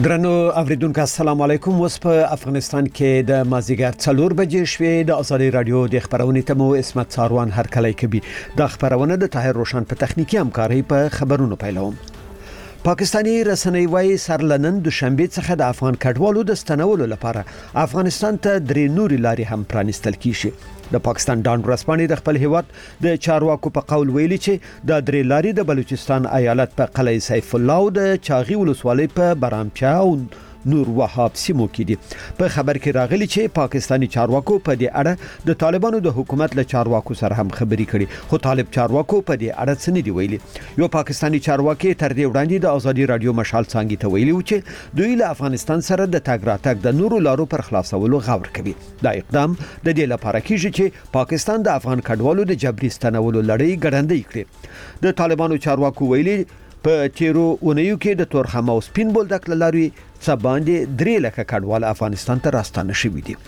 درنو اوریدونکو السلام علیکم. اوس په افغانستان کې د مازیګر 4 بجې شوې د ازادي رادیو د خبرونې ته مو اسمت ساروان هر کله کوي. د خبرونه د طاهر روشن په تخنیکی همکاري په خبرونو پیلوم. پاکستانی رسنۍ وايي سرلنن د شنبه څخه د افغان کډوالو د ستنولو لپاره افغانستان ته درې نوري لارې هم پرانستل کیږي. د پاکستان ډان ورسپانې د خپل هیواد د چارواکو په قول ویلي چې د درې لارې د بلوچستان ایالت په قلعه سیف الله او د چاغي ولسوالۍ په برامچا او نور وهاب سیمو کې دي. په خبر کې راغلي چې پاکستانی چارواکو په دې اړه د طالبانو د حکومت له چارواکو سره هم خبري کړي، خو طالب چارواکو په دې اړه څه نه دی ویلي. یو پاکستانی چارواکي تر دې وړاندې د ازادي رادیو مشال څنګه ته ویلي و چې دوی له افغانستان سره د تګ راتګ د نورو لارو پر خلاصولو غور کوي. دا اقدام د دې لپاره کیږي چې پاکستان د افغان کډوالو د جبري ستنولو لړۍ ګړندۍ کړي. د طالبانو چارواکو ویلي په تیرو اونیو کې د تورخم او سپین بولدک لاري څه باندې 3 لک کډوال افغانستان ته راستانه شوي دي.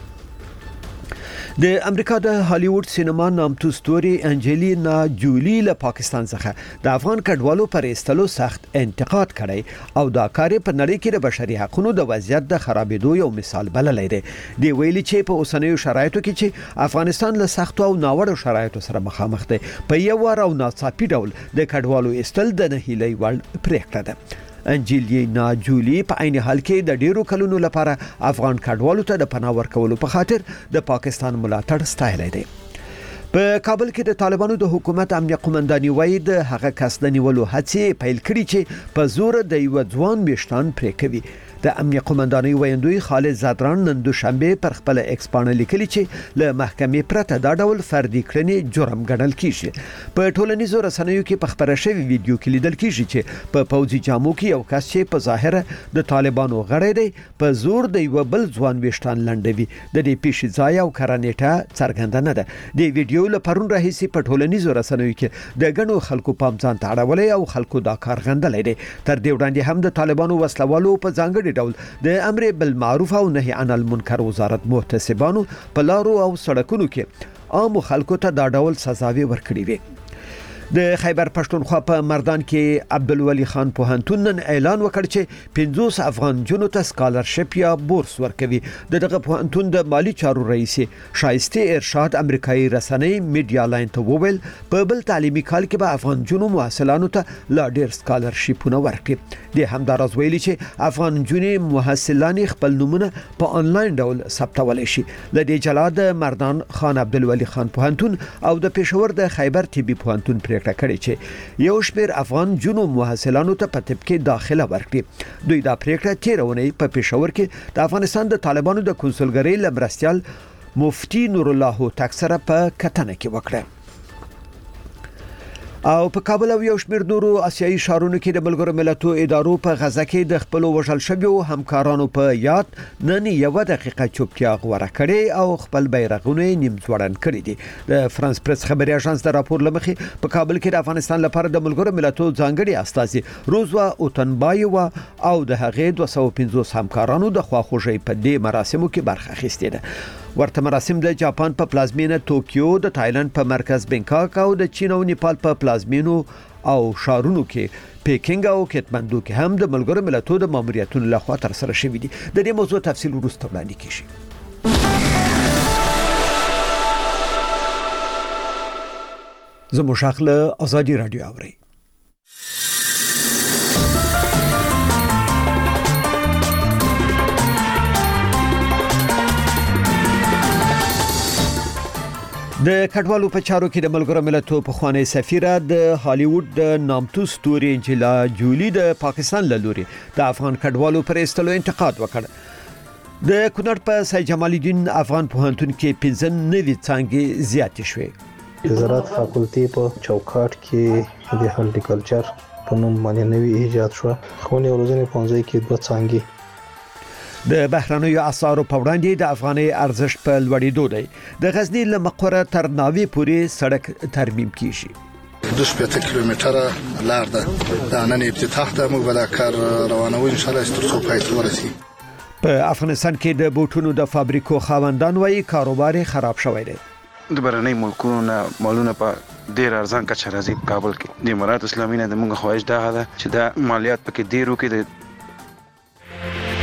د امریکا د هالیوډ سینما نامتو ستوري انجلینا جولی له پاکستان څخه د افغان کډوالو پر ایستلو سخت انتقاد کړی او دا کار په نړۍ کې د بشري حقوقو د وضعیت د خرابېدو یو مثال بللی دی. دی ویلي چې په اوسنیو شرایطو کې چې افغانستان له سختو او ناوړو شرایطو سره مخامخ دی، په یو ور او ناڅاپي ډول د کډوالو ایستل د نهیلۍ وړ پریکړه ده. انجلینا جولی په عین حال کې د ډیرو کلونو لپاره افغان کډوالو ته د پناه ورکولو په خاطر د پاکستان ملاتړ ستایلی دی. په کابل کې د طالبانو د حکومت امنیه قومنداني وایي د هغه کس د نیولو هڅې پیل کړي چې په زور د یو ځوان ویشتان پرې کوي. د امنیه قومنداني ویندوی خالد زادران نن دوشنبه پر خپل ایکس باندې لیکلي چې له محکمې پرته دا ډول فردي کړنې جرم ګڼل کیږي. په ټولنیزو رسنیو کې په خبره شوی ویډیو کې لیدل کیږي چې په پوځي جامو کې یو کس چې په ظاهره د طالبانو غړی دی په زور د یو بل ځوان ویشتان لنډوي. د دې پیښې ځای او کرانېټه څرګنده نه ده. د ویډیو له پرون راهیسې په ټولنیزو رسنیو کې د غنو خلکو پام ځان ته اړولې او خلکو دا کار غندلې دي. تر دې وړاندې هم د طالبانو وسلوالو په ځانګړي ډول د امر بالمعروف او نهي عن المنکر وزارت محتسبانو په لارو او سړکونو کې عام خلکو ته دا ډول سزاوي ورکړي وي. د خیبر پښتونخوا په مردان کې عبدالولي خان پوهنتون نن اعلان وکړ چې 50 افغان جنو ته سکالرشپ یا بورس ورکوي. دغه پوهنتون د مالی چارو رئیس شایسته ارشاد امریکایي رسنۍ میډیا لاین ته وویل په بل تعلیمي کال کې به افغان جنو محصلانو ته لا ډیر سکالرشپونه ورکړي. د همدارز ویلي چې افغان جنې محصلان خپل نمونه په انلاین ډول ثبتولی شي. لدې جلا د مردان خان عبدالولي خان پوهنتون او د پېښور د خیبر طبي پوهنتون پریکړه کړې چې یو شمېر افغان جنو محصلانو ته په طب کې داخله ورکړي. دوی دا پریکړه تیرونی په پېښور کې د افغانستان د طالبانو د کنسولګرۍ لمرستیال مفتی نور الله هوتک سره په کتنه کې وکړه. او په کابل او یو شمېر نورو آسیایي ښارونو کې د ملګرو ملتونو ادارو په غزا کې د خپل وژل شویو همکارانو په یاد نن یو دقیقه چوپتیا غوړه کړې او خپل بیرغونه نیم ځوړن کړي دي. د فرانس پریس خبري اژانس د راپور لمخې په کابل کې د افغانستان لپاره د ملګرو ملتونو ځانګړي استازي روزوا اوتنبایوا او د هغې 250 همکارانو د خواخوږۍ په دې مراسمو کې برخه اخیستې ده. ورته مراسم د جاپان په پلازمینه توکیو، د تایلند په مرکز بنکاک او د چین او نیپال په پلازمینو او شارونو کې پیکینګ او کټمندو کې هم د ملګرو ملتونو د ماموریتونو لخوا تر سره شوې دي. د دې موضوع تفصیل وروسته وړاندې کیږي. زموږ شاخله ازادي رادیو اوري. د کډوالو په چارو کې د ملګرو ملتونو په خوانی سفیره د هالیوډ د نامتو ستوري انجلینا جولی د پاکستان له لوري د افغان کډوالو پر ایستلو انتقاد وکړ. د کونړ په سید جمال الدین افغان پوهنتون کې 15 نوي څانګې زیاتې شوې. د زراعت فاکولټي په چوکاټ کې د هالټیکلچر په نوم باندې نوي ایجاد شو. خونې او روزنې پوهنځي کې 2 څانګې. د بهرنیو اسعارو په وړاندې د افغاني ارزښت په لوړېدو دی. د غزنی له مقره تر ناوې پورې سړک ترمیم کیږي. 2 کیلومتره لار ده. د نن افتتاح ته موږ به دا کار روانوو ان شاء الله ترڅو پای ته ورسیږي. په افغانستان کې د بوټونو د فابریکو خاوندان وایي کاروبار خراب شوی دی. د برنۍ ملکونو نه مالونه په ډیر ارزان کچه راځي په کابل کې. د امارات اسلامي نه د موږ خواهش ده چې دا مالیات پکې ډیرو کې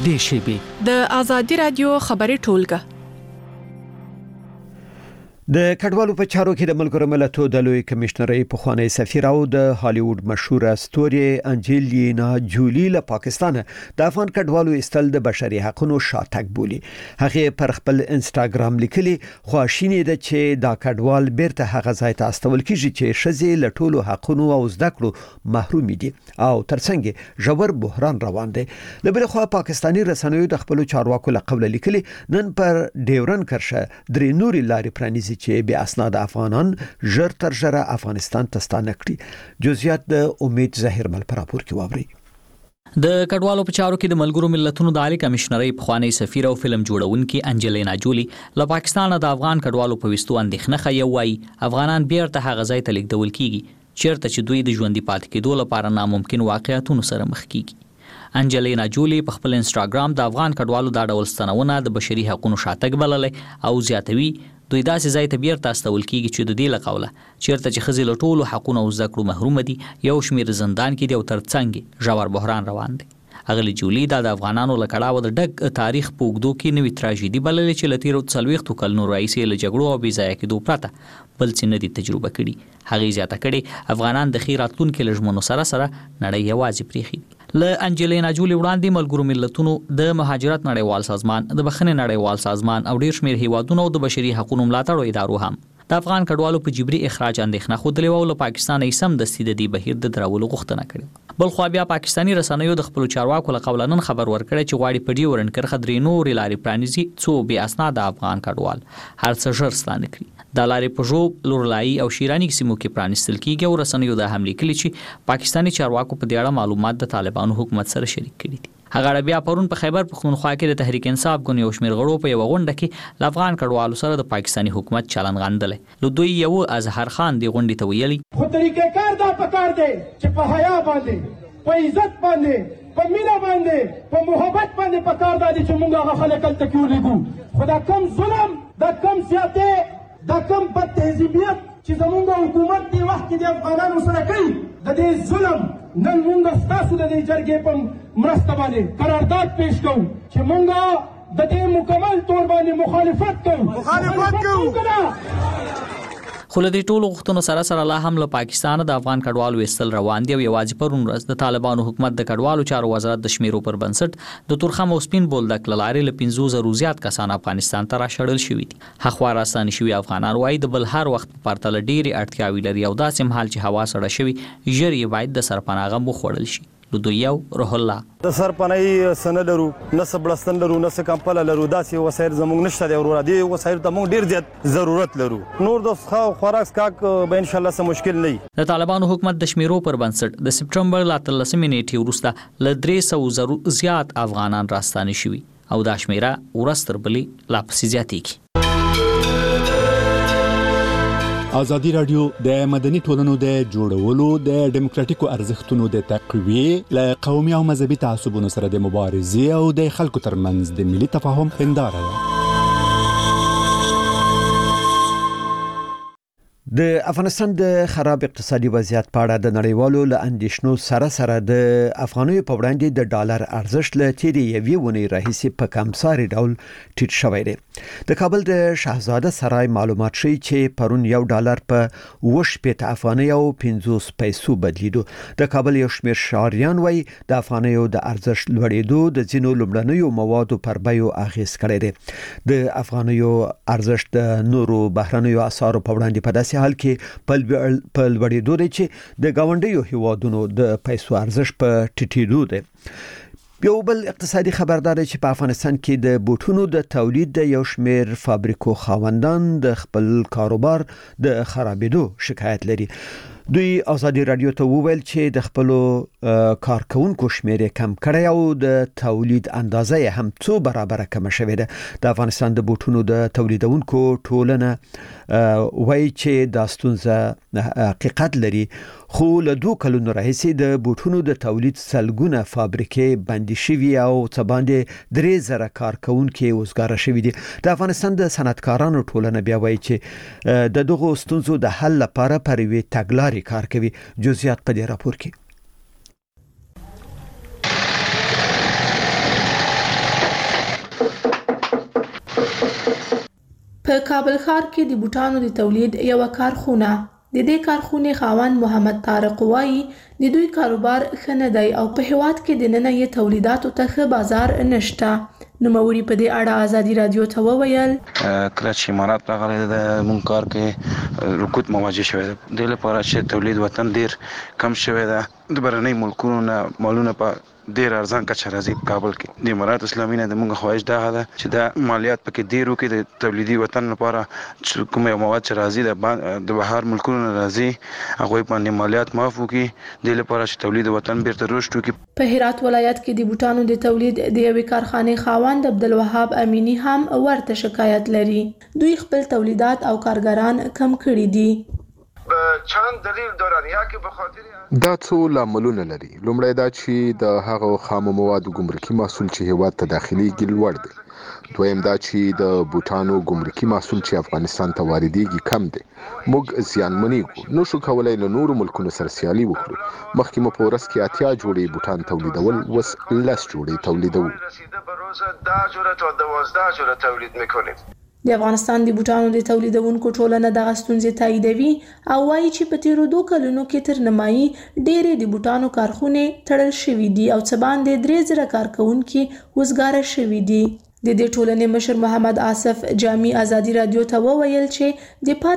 نږدې شي. د آزادي رادیو خبري ټولګه د کډوالو په چارو کې د ملګرو ملتونو د لوی کمشنرۍ په خوانی سفیر او د هالیوډ مشهور استوري انجلینا جولی له پاکستان د افغان کډوالو استل د بشري حقوقو شاتګ بولی. هغه پر خپل انستګرام لیکلي خواشینی ده چې دا کډوال بیرته هغه ځای ته استول کیږي چې شزې له ټولو حقوقو او زده کړو محروم دي او ترڅنګ ژور بحران روان دی. د بل خو پاکستانی رسنیو د خپل چارواکو له قبل لیکلي نن پر ډیورن کرشه درې نوري لارې پرانیزي چې به اسناد افغانان ژر تر ژره افغانستان ته ستانه کړي. جزئیات د امید ظاهر مل پر راپور کې واوري. د کډوالو په چارو کې د ملګرو ملتونو د عالی کمشنرۍ په خوانی سفیر او فلم جوړونکي انجلینا جولی له پاکستان د افغان کډوالو په وستو اندېښنه خي وایي افغانان بیرته هغه ځای ته لیږدول کیږي چیرته چې دوی د ژوندۍ پاتې کېدو لپاره ناممکن واقعیتونو سره مخ کیږي. انجلینا جولی په خپل انستګرام د افغان کډوالو د ډول ستنونه د بشري حقوقو شاتګ بللې او زیاتوي دوی داسې ځای ته بیرته استول کیږي چې د دې لقوله چیرته چې خزي له ټولو حقوقو او زده کړو محروم دي یو شمیر زندان کې دی او ترڅنګ ژور بحران روان دی. اغلی جولی د افغانانو لکړاو د ډګ تاریخ په وګړو کې نوې تراژیدي بللې چې لتیرو 40 کلونو راځي له جګړو او بې ځای کېدو پرته بل څه نه دي تجربه کړي. هغه زیاته کړي افغانان د خیراتون کې لژمنو سره نړۍ یوازې پریخي. له انجلینا جولی وړاندې ملګرو ملتونو د مهاجرت نړیوال سازمان د بخښنې نړیوال سازمان او ډیر شمیر هیوادونو د بشري حقوقو ملاتړ ادارو هم د افغان کډوالو په جبري اخراج اندېښنه خوده او له پاکستان یې سم د سیدي بهیر د درولو غوښتنه کړې. بل خو بیا پاکستانی رسنیو د خپل چارواکو له قولنن خبر ورکړی چې غواړي په ډیورن کرخه درې نور لارې پرانیزي څو بیا اسناد افغان کډوال هر څه ژر ستانه کړي. د لارې په جو لورلای او شیرانی سیمو کې پرانیستل کیږي او رسنیو د حمله کړي چې پاکستانی چارواکو په دې اړه معلومات د طالبانو حکومت سره شریک کړي دي. هغه بیا پرون په خیبر پختونخوا کې د تحریک انصاف ګوند یو شمیر غړو په یو غونډه کې د افغان کډوالو سره د پاکستانی حکومت چلن غندلې. لو دوی یو اظهر خان دی غونډې ته ویلي خو طریقې کار دا پکار دی چې په حیا باندې په عزت باندې په مینا باندې په محبت باندې پکار دی چې موږ هغه خلک تل تکیو لګو. خدا کم ظلم دا کم سیاته دا کم بد تهذیبیت چې زموږ حکومت دی وخت کې د افغانانو سره کوي د دې ظلم نن موږ ستاسو د دې جرګې په مرسته باندې قرارداد پیش کوو چې موږ د دې مکمل تور باندې مخالفت کوو. خو له دې ټولو غوښتنو سره لا هم له پاکستان د افغان کډوالو وستل روان دي او یوازې پرون ورځ د طالبانو حکومت د کډوالو چارو وزارت د شمیرو پر بنسټ د تورخم او سپین بولدک لارې له 500 زیات کسان افغانستان ته راشړل شوي دي. هغه راستانه شوي افغانان وایي د بل هر وخت په پرتله ډېری اړتیاوي لري او داسې مهال چې هوا سړه شوي ژر یې باید د سرپناه غو خوړل شي. لودویو روح الله د سرپنای سندرو نسب بلستان لرو نسب کمپل لرو داسې وسایل زموږ نشته دی ورور دی وسایل ته موږ ډیر زیات ضرورت لرو نور د خوراک سکاک به ان شاء الله سم مشکل نه. د طالبانو حکومت د شمیرو پر بنسټ د سپټمبر ل 13 نیټې وروسته ل 300 زیات افغانان راستانه شوي او د شمیره ورستر بلې لا پسې زیاتېږي. ازادي رادیو د مدني ټولنو د جوړولو د ډیموکراټیکو ارزښتونو د تقویې ل قومي او مذهبي تعصبونو سره د مبارزې او د خلکو ترمنځ د ملي تفاهم هنداره ده. د افغانستان د خراب اقتصادي وضعیت په اړه د نړیوالو له اندېښنو سره د افغانیو په وړاندې د ډالر ارزښت له تیرې یوې ونې راهیسې په کمساري ډول ټیټ شوی دی. د کابل د شاهزاده سرای معلومات ښیي چې پرون یو ډالر په 80 افغانۍ او 50 پیسو بدلیدو. د کابل یو شمېر شاریان وایي د افغانیو د ارزښت لوړېدو د ځینو لومړنیو موادو پر بیو اغیز کړی دی. د افغانیو ارزښت د نورو بهرنیو اسعارو په وړاندې په داسې حال کې په لوړېدو دی چې د گاونډیو هیوادونو د پیسو ارزښت په ټیټېدو دی. یو بل اقتصادي خبردار چې په افغانستان کې د بوټونو د تولید د یو شمېر فابریکو خاوندان د خپل کاروبار د خرابېدو شکایت لري. دوی ازادي رادیو ته وویل چې د خپل کارکونکو شمېر کم کړی او د تولید اندازه هم څو برابر کم شوې ده. د افغانستان د بوټونو د تولیدونکو ټولنه وایي چې دا ستونزه حقیقت لري خو له 2 کلونو راهیسې د بوټونو د تولید سلګونه فابریکې بندي شوي او څه باندې 3000 کارکونکو وزګار شوي دي. د افغانستان د صنعتکارانو ټولنه بیا وایي چې د دغو ستونزو د حل لپاره پر وی تګلارې کار کوي. جزئیات په دې راپور کې. په کابل ښار کې د بوټانو د تولید یو کارخونه د دې کارخونې خاوند محمد طارق وایي د دوی کاروبار ښه نه دی او په هیواد کې دننه یې تولیداتو ته ښه بازار نشته. نوموړي په دې اړه ازادي رادیو ته وویل کله چې امارات راغلی د مونږ کار کې رکود مواجه شوی دی د لپاره چې تولید وطن ډیر کم شوی دی د بهرنۍ ملکونو نه مالونه په ډیر ارزان کچه راځي په کابل کې د امارات اسلامي نه د مونږ خواهش دا ده چې دا مالیات پکې ډیر وکړي د تولیدي وطن لپاره چې کوم مواد چې راځي د بهر ملکونو نه راځي هغه باندې مالیات معاف وکړي د لپاره چې تولید وطن بیرته رشد وکړي. په هرات ولایت کې د بوټانو د تولید د یوې کارخانې خاوند عبدالوهاب امینی هم ورته شکایت لري. دوی خپل تولیدات او کارګران کم کړي دي. چند دلیل دارن یا که به خاطر دا څو لاملونه لري. لومړی دا چې د هغو خام موادو ګمرکي محصول چې هیواد ته داخليږي لوړ دی. دویم دا چې د بوټانو ګمرکي محصول چې افغانستان ته واردېږي کم دی. موږ زیانمنېږو. نو شو کولای له نورو ملکونو سره سیالي وکړو. مخکې مو په ورځ کې 80 جوړې بوټان تولیدول، اوس 10 جوړې تولیدوو. د افغانستان د بوټانو د تولیدونکو ټولنه دغه ستونزې تاییدوي او وایي چې په تیرو 2 کلونو کې تر نیمایي ډېرې د بوټانو کارخونې تړل شوي دي او څه باندې 3000 کارکوونکي وزګاره شوي دي. د دې ټولنې مشر محمد آصف جامی ازادي رادیو ته وویل چې د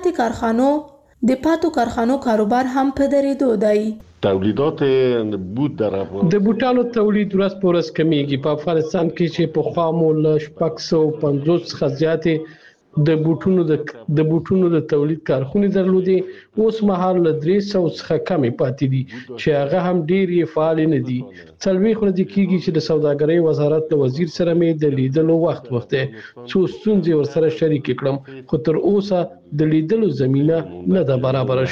پاتو کارخانو کاروبار هم په درېدو دی. تولیدات بود در افغانستان د بوټانو تولید ورځ په ورځ کمیږي. په افغانستان کې چې په خامو له 650 څخه زیاتې د بوټونو د تولید کارخونې درلودې، اوس مهال له 300 څخه کمې پاتې دي چې هغه هم ډېر فعال نه دي. 4 ورځې کېږي چې د سوداګرۍ وزارت له وزیر سره مې د لیدلو وخت څو ستونزې ورسره شریک کړم، خو تر اوسه د لیدلو زمینه نه ده برابر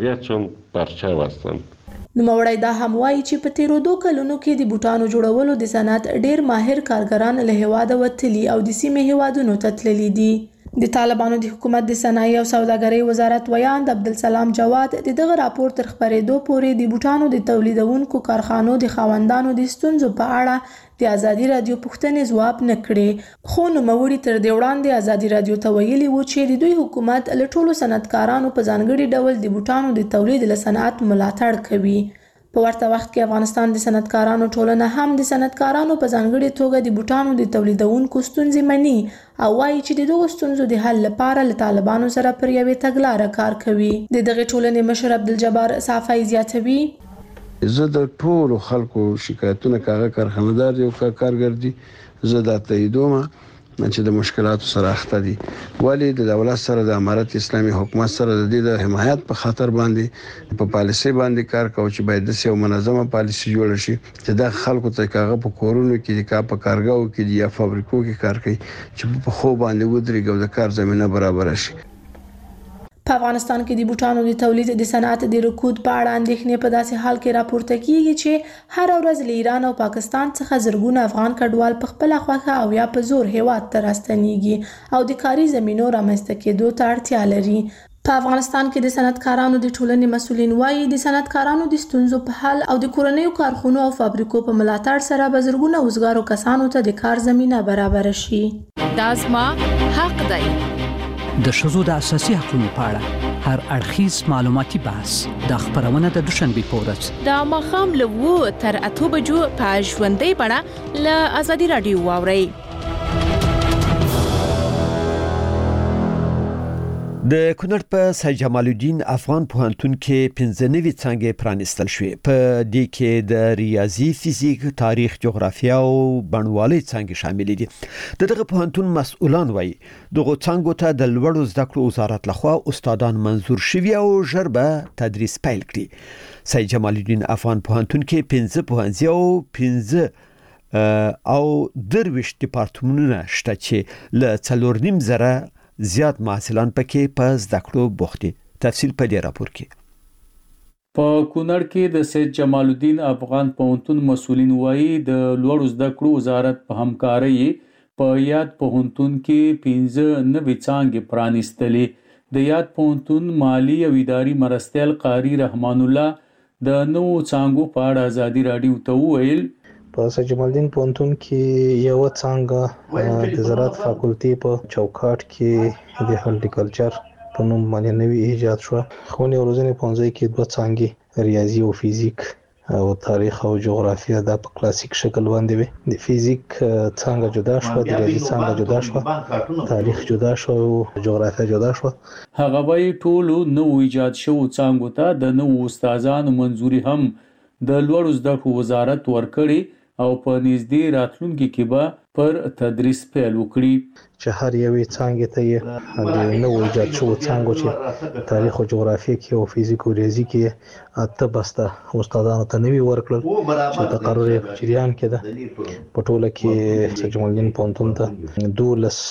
شوې. نوموړی دا هم وایي چې په تیرو 2 کلونو کې د بوټانو جوړولو د صنعت ډېر ماهر کارګران له هیواده وتلي او د سیمې هیوادونو ته تللي دي. د طالبانو د حکومت د صنایع او سوداګرۍ وزارت ویاند عبدالسلام جواد د دغه راپور تر خبرېدو پورې د بوټانو د تولیدونکو کارخانو د خاوندانو د ستونزو په اړه د ازادي رادیو پوښتنې ځواب نه کړې. خو نوموړي تر دې وړاندې ازادي رادیو ته ویلي و چې د دوی حکومت له ټولو صنعتکارانو په ځانګړي ډول د بوټانو د تولید له صنعت ملاتړ کوي. په ورته وخت کې افغانستان د صنعتکارانو ټولنه هم د صنعتکارانو په ځانګړي توګه د بوټانو د تولیدونکو ستونزې مني او وایي چې د دغو ستونزو د حل لپاره له طالبانو سره پر یوې تګلاره کار کوي. د دغه ټولنې مشر عبدالجبار صافی زیاتوي زه د ټولو خلکو شکایتونه کاغه کارخانه‌دار یو کارګر دي زه دا تاییدوم چې د مشکلاتو سره اخته دي. ولی د دولت سره د امارت اسلامي حکومت سره د دې د حمایت په خاطر باندې په پالیسي باندې کار کوي چې باید د یو منظمه پالیسي جوړ شي چې د خلکو ته کاغه په کورونو کې د په کارګاو کې یا فابریکو کې کار کوي چې په خو باندې ودرېږي او د کار زمينه برابر شي. په افغانستان کې د بوټانو د تولید د صنعت د رکود په اړه اندېښنې په داسې حال کې راپورته کیږي چې هر ورځ له ایران او پاکستان څخه زرګونه افغان کډوال په خپل خوښه او یا په زور هیواد ته راستنیږي او د کاري زمینو رامنځته کېدو ته اړتیا لري. په افغانستان کې د صنعتکارانو د ټولنې مسؤلین وایي د صنعتکارانو د ستونزو په حل او د کورنیو کارخونو او فابریکو په ملاتړ سره به زرګونه وزګارو کسانو ته د کار زمینه برابر شي. دا زما حق دی. د ښځو د اساسي حقوقو په اړه هر اړخیز معلوماتي بحث د خبرونه د دوشنبه په ورځ د ماښام له 2 تر 8 بجو په ژوندۍ بڼه له ازادي رادیو واورئ. د کونړ په سید جمال الدین افغان پوهنتون کې 15 نوي څانګې پرانیستل شوې. په دې کې د ریاضي، فزیک، تاریخ، جغرافیا او بڼوالۍ څانګې شامل دي. دغه پوهنتون مسؤلان وایي دغه څانګو ته د لوړو زده کړو وزارت لخوا استادان منظور شوي او ژر به تدریس پیل کړي. سید جمال الدین افغان پوهنتون کې 15 پوهنځي او 15 او 23 ډپارټمنټونه شته چې له 4.5 زیات محصلان پکې په زده کړو بوخت دي. تفصیل په دې راپور کې. په کونړ کې د سید جمال الدین افغان پوهنتون مسؤلین وایي د لوړو زده کړو وزارت په همکارۍ په یاد پوهنتون کې 15 نوي څانګې پرانیستلې. د یاد پوهنتون مالی او اداري مرستیال قاری رحمان الله د نوو څانګو په اړه ازادي رادیو ته وویل په سید جمال الدین پوهنتون کې یو څنګه د زراعت فاکولټي په چوکاټ کې د هالټیکلچر په نوم باندې نوی ایجاد شو. ښوونې او روزنې پوهنځي کې دوه څانګې ریاضي او فزیک او تاریخ او جغرافیه دا په کلاسیک شکل باندې وي. د فزیک څنګه جدا شو، د ریاضي څنګه جدا شو، تاریخ جدا شو او جغرافیه جدا شو. هغه وایي ټولو نو ایجاد شو څنګه ته د نو استادانو منځوري هم د لوړو زده کړو وزارت ورکړي او په نږدې راتلونکي کې به پر تدریس پیل وکړي چې هر یوې څانګې ته یې د نو ایجاد شو څنګه چې تاریخ او جغرافیه کې او فزیک او ریاضي کې اته بسته استادانو ته نوي ورکړل چې تقرر یې په جریان کې ده. په ټوله کې سید جمال الدین پوهنتون ته 12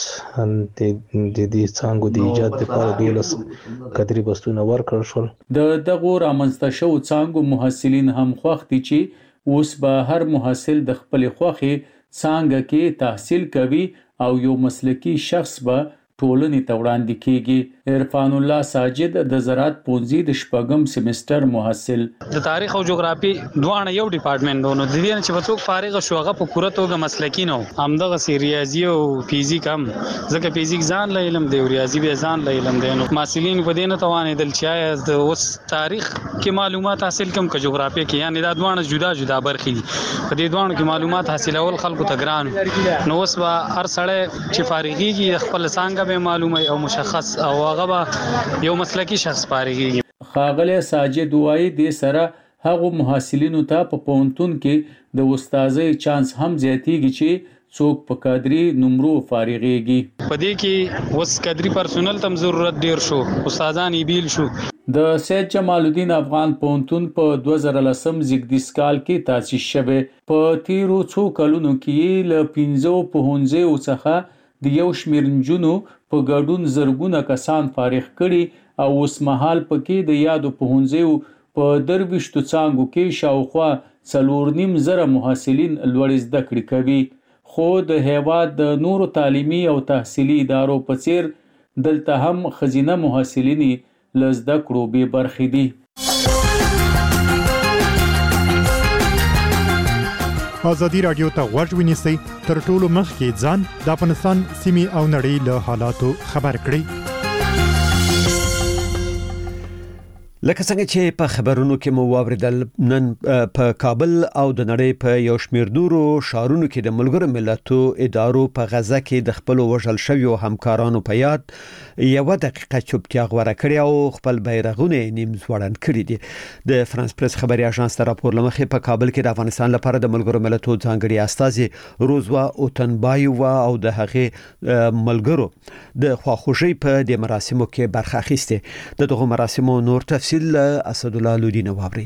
د دې څانګو د ایجاد لپاره 12 کدري بستونه ورکړل شول. د دغو رامنځته شو څانګو محصلین هم خوښ دي چې اوس به هر محصل د خپل خوښې څنګه کې تحصیل کوي او یو مسلکی شخص به ټولنې ته وړاندې کیږي. عرفان الله ساجد د زراعت پوهنځي د شپږم سیمستر محصل. د تاریخ او جغرافي دوه یو ډپارټمنټ دونو د دې چې وڅوک فارغ شو هغه په پوره توګه مسلکی نه همدغه سی ریاضي او فزیک هم ځکه فزیک ځان له علم دی او ریاضي به ځان له علم دی. نو مسلین په دې نه توانې دل چې د اوس تاریخ کې معلومات حاصل کوم که جغرافي کې یعنی دا دوه جدا جدا برخې دي. په دې دوه کې معلومات حاصلول خلکو ته ګران. نو اوس به هر سړی چې فارغيږي خپل څنګه به معلومه او مشخص او هغه به یو مسلکی شخص فارغيږي. خاغله ساجد وایي د سره هغه محصلینو ته په پوهنتون کې د استادۍ چانس هم زیاتیږي چې څوک په کادري نمرو فارغيږي. په دې کې اوس کادري پرسونل تم ضرورت ډیر شو، استادان یې بیل شو. د سید جمال الدین افغان پوهنتون په 2010 زیږدیز کال کې تاسیس شوه. په تیرو څو کلونو کې له 15 پوهنځیو څخه د یو شمېر نجونو په ګډون زرګونه کسان فارغ کړي او اوس مهال پکې د یادو پوهنځیو په 23 څانګو کې شاوخوا 4.5 محصلین لوړ زده کړې کوي. خو د هیواد د نورو تعلیمي او تحصیلي ادارو په څیر دلته هم خزینه محصلین له زده کړو بې برخې دي. ازادي رادیو ته غوږ ونیسئ تر ټولو مخکې ځان د افغانستان سیمې او نړۍ له حالاتو خبر کړئ. لکه څنګه چې په خبرونو کې مو واوریدل نن په کابل او د نړۍ په یو شمېر نورو ښارونو کې د ملګرو ملتونو ادارو په غزه کې د خپل وژل شویو همکارانو په یاد یو دقیقه چوپتیا غوړه کړې او خپل بیرغونه نیم ځوړند کړي دي. د فرانس پریس خبري اژانس تر راپور لمخې په کابل کې د افغانستان لپاره د ملګرو ملتونو ځانګړي استازي روزوا اوتنبایوا او د هغه ملګرو د خواخوږي په د مراسمو کې برخه اخیسته. دغه مراسمو نور تفصیل اسد الله لودین وابري.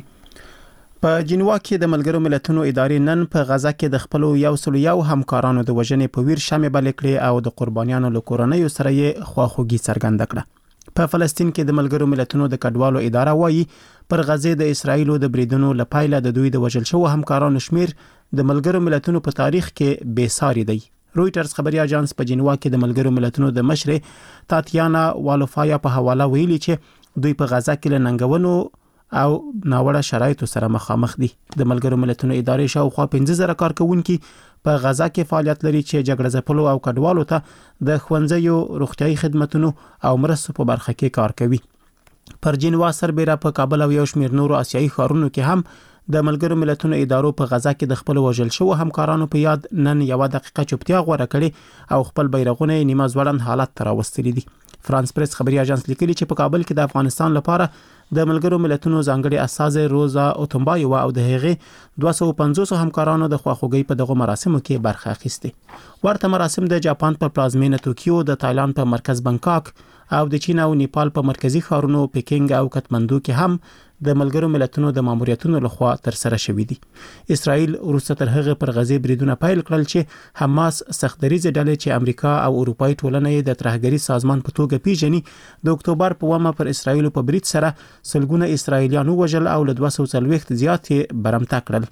په جنوا کې د ملګرو ملتونو ادارې نن په غزه کې د خپل یو همکارانو د وژنې په ویر شمه بل کړي او د قربانیانو له کورنۍ سره یې خواخوږي څرګنده کړه. په فلسطین کې د ملګرو ملتونو د کډوالو اداره وایي پر غزه د اسرایل د بریدونو لپاره د دوی د وژل شو همکارانو شمیر د ملګرو ملتونو په تاریخ کې بے ساري دی. رويټرز خبري اژانس په جنوا کې د ملګرو ملتونو د مشر تاتیانا والوفایا په حواله ویلي چې دوی په غزه کې له ننګونو او ناوړه شرایطو سره مخامخ دي. د ملګرو ملتونو ادارې شاوخوا 15,000 کارکونکي په غزه کې فعالیت لري چې جګړه ځپلو او کډوالو ته د ښوونځیو، روغتيایي خدماتو او مرستو په برخه کې کار کوي. پر جنوا سربېره په کابل او یو شمېر نورو آسیایي ښارونو کې هم د ملګرو ملتونو ادارو په غزه کې د خپل وژل شو همکارانو په یاد نن یو دقیقه چوپتیا غوړه کړي او خپل بیرغونه نیمه ځوړند حالت ته راوستلي دي. فرانس پریس خبري اژانس لیکلي چې په کابل کې د افغانستان لپاره د ملګرو ملتونو ځانګړي استازي روزا اوتنبایوا او د هغه 250 همکارانو د خواخوږي په دغه مراسمو کې برخه اخیسته. ورته مراسم د جاپان په پلازمینه توکیو، د تایلند په مرکز بانکاک او د چین او نیپال په مرکزی ښارونو پیکینګ او کټمندو کې هم د ملګرو ملتونو د ماموریتونو لخوا تر سره شوې دي. اسرائیل وروسته تر هغه پر غزه بریدونه پیل کړل چې حماس سختدریز ډلې چې امریکا او اروپאי ټولنې د ترهګری سازمان په توګه پیژني د اکتوبر په ومه پر اسرائیل په برید سره سلګونه اسرائیلیانو وژل او له 240 زیات برمته کړل.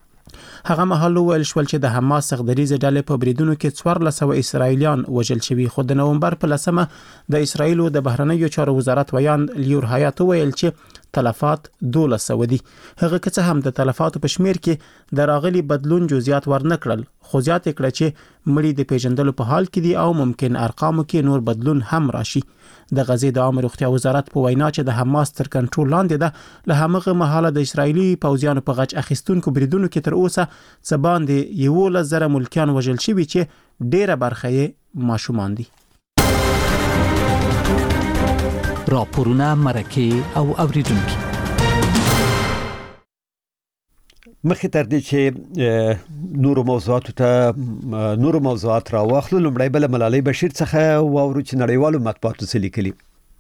هغه مهال ویل شول چې د حماس سختدریز ډلې په بریدونو کې 1400 اسرائیلیان وژل شوي. خو د نومبر په لسمه د اسرائیل د بهرنیو چارو وزارت ویان لیور حیات ویل چې تلفات 1200 دي. هغه که څه هم د تلفاتو په شمیر کې د راغلي بدلون جزئیات ورنکړل، خو زیات کړه چې مړي د پیژندلو په حال کې دي او ممکن ارقامو کې نور بدلون هم راشي. د غزې د عامه روغتیا وزارت په وینا چې د حماس تر کنټرول لاندې ده، له هغه مهاله د اسرایلی پوځیانو په غچ اخیستونکو بریدونو کې تر اوسه څه باندې 11,000 ملکیان وژل شوي چې ډیره برخه یې ماشومان دي. راپورونه مرکه او اوریدونکو مخې تر دې چې نورو موضوعات راواخلو، لومړی بل ملالۍ بشیر څخه واورو چې نړیوالو مطبوعاتو څه لیکلي.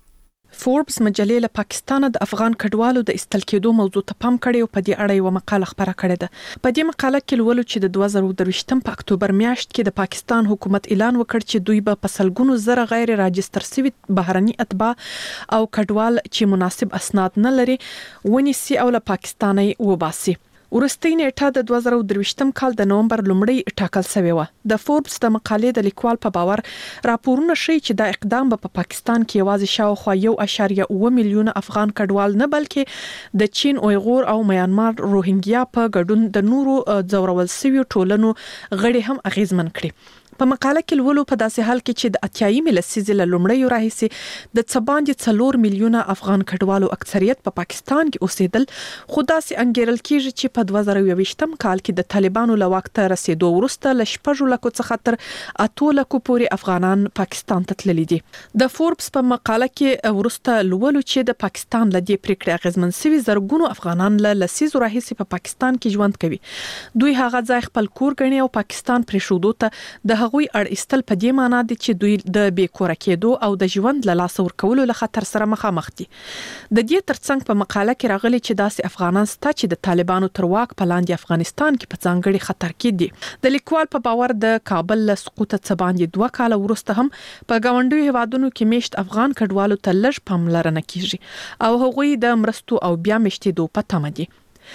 فوربس مجلې له پاکستان د افغان کډوالو د استل کېدو موضوع ته پام کړی او په دې اړه یو مقاله خبره کړې ده. په دې مقاله کې لولو چې د 2023 په اکتوبر میاشت کې د پاکستان حکومت اعلان وکړ چې دوی به په سلګونو زره غیر راجستر شوي بهرني اتباع او کډوال چې مناسب اسناد نه لري ونیسي او له پاکستاني وباسي. ورستۍ نیټه د 2023م کال د نومبر لومړی ټاکل شوی و. د فوربس د مقالې د لیکوال په باور راپورونه ښیي چې دا اقدام په پاکستان کې یوازې شاوخوا 1.7 میلیونه افغان کډوال نه بلکې د چین، اویغور او میانمار روهینګیا په ګډون د نورو ځورول شویو ټولنو غړي هم اغیزمن کړي. په مقاله کې لولو په داسې حال کې چې د 80 لسیزې له لومړیو راهیسې د څباندې 4 میلیونه افغان کډوالو اکثریت په پاکستان کې اوسېدل، خو داسې انګیرل کېږي چې په 2023م کال کې د طالبانو له واک ته رسیدو وروسته ل 6 لکو څخه تر 8 لکو پورې افغانان پاکستان ته تللي دي. د فوربس په مقاله کې وروسته لولو چې د پاکستان له دې پریکړې اغیزمن شوي زرګونو افغانان له لسیزو راهیسې په پاکستان کې ژوند کوي. دوی هغه ځای خپل کور ګڼي او پاکستان پرېښودو ته د هغوی اړ ایستل په دې معنی دي چې دوی د بیکوره کېدو او د ژوند له لاسه ورکولو له خطر سره مخامخ دي. د دې ترڅنګ په مقاله کې راغلي چې داسې افغانان شته چې د طالبانو تر واک په لاندې افغانستان کې په ځانګړي خطر کې دي. د لیکوال په باور د کابل له سقوط څخه باندې 2 کال وروسته هم په گاونډیو هیوادونو کې میشت افغان کډوالو ته لږ پاملرنه کیږي او هغوی د مرستو او بیا میشتېدو په تمه دي.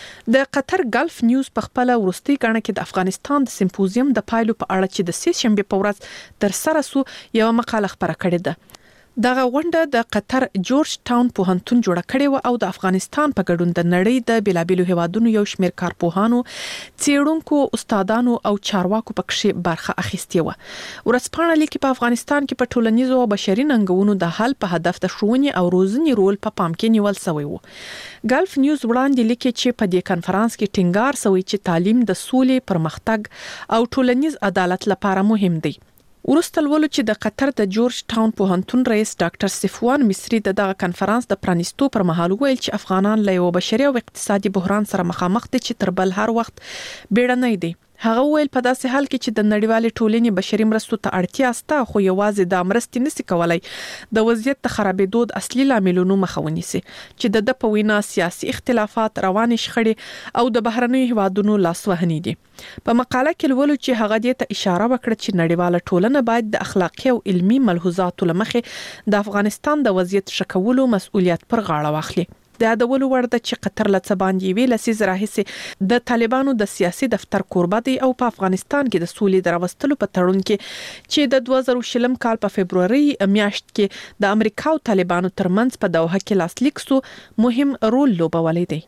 د قطر ګلف نیوز په خپل ورستي غاڼه کې د افغانستان د سمپوزیم د پایلو په اړه چې د سې شنبه په ورځ تر سره سو یو مقاله خبره کړې ده. دغه غونډه د قطر جورج ټاون پوهنتون جوړه کړې و او د افغانستان په ګډون د نړۍ د بیلابیلو هیوادونو یو شمېر کارپوهانو، څېړونکو، استادانو او چارواکو پکې برخه اخیستې و. ورځپاڼه لیکي په افغانستان کې په ټولنیزو او بشري ننګونو د حل په هدف د ښوونې او روزنې رول په پام کې نیول شوی و. ګلف نیوز وړاندې لیکي چې په دې کانفرنس کې ټینګار شوی چې تعلیم د سولې، پرمختګ او ټولنیز عدالت لپاره مهم دی. ورسته لولو چې د قطر د جورج ټاون پوهنتون رئیس ډاکټر صفوان مصری دغه کانفرنس د پرانیستو پر مهال ویل چې افغانان له یو بشري او اقتصادي بحران سره مخامخ دي چې تر بل هر وخت بیړنی دي. هغه ویل په داسې حال کې چې د نړیوالې ټولنې بشري مرستو ته اړتیا شته، خو یوازې د مرستې نشي کولای د وضعیت د خرابېدو د اصلي لاملونو مخه ونیسي چې د په وینا سیاسي اختلافات، رواني شخړې او د بهرنیو هیوادونو لاسوهنې دي. په مقاله کې لولو چې هغه دې ته اشاره وکړه چې نړیواله ټولنه باید د اخلاقي او علمي ملحوظاتو لمخې د افغانستان د وضعیت شکولو مسؤلیت پر غاړه واخلي. د یادولو وړ ده چې قطر له څه باندې ویل لسیزه راهیسې د طالبانو د سیاسي دفتر کوربه دی او په افغانستان کې د سولې د راوستلو په تړون کې چې د 2020 کال په فبرवरी میاشت کې د امریکا او طالبانو ترمنځ په دوحه کې لاسلیک سو مهم رول لوبولی دی.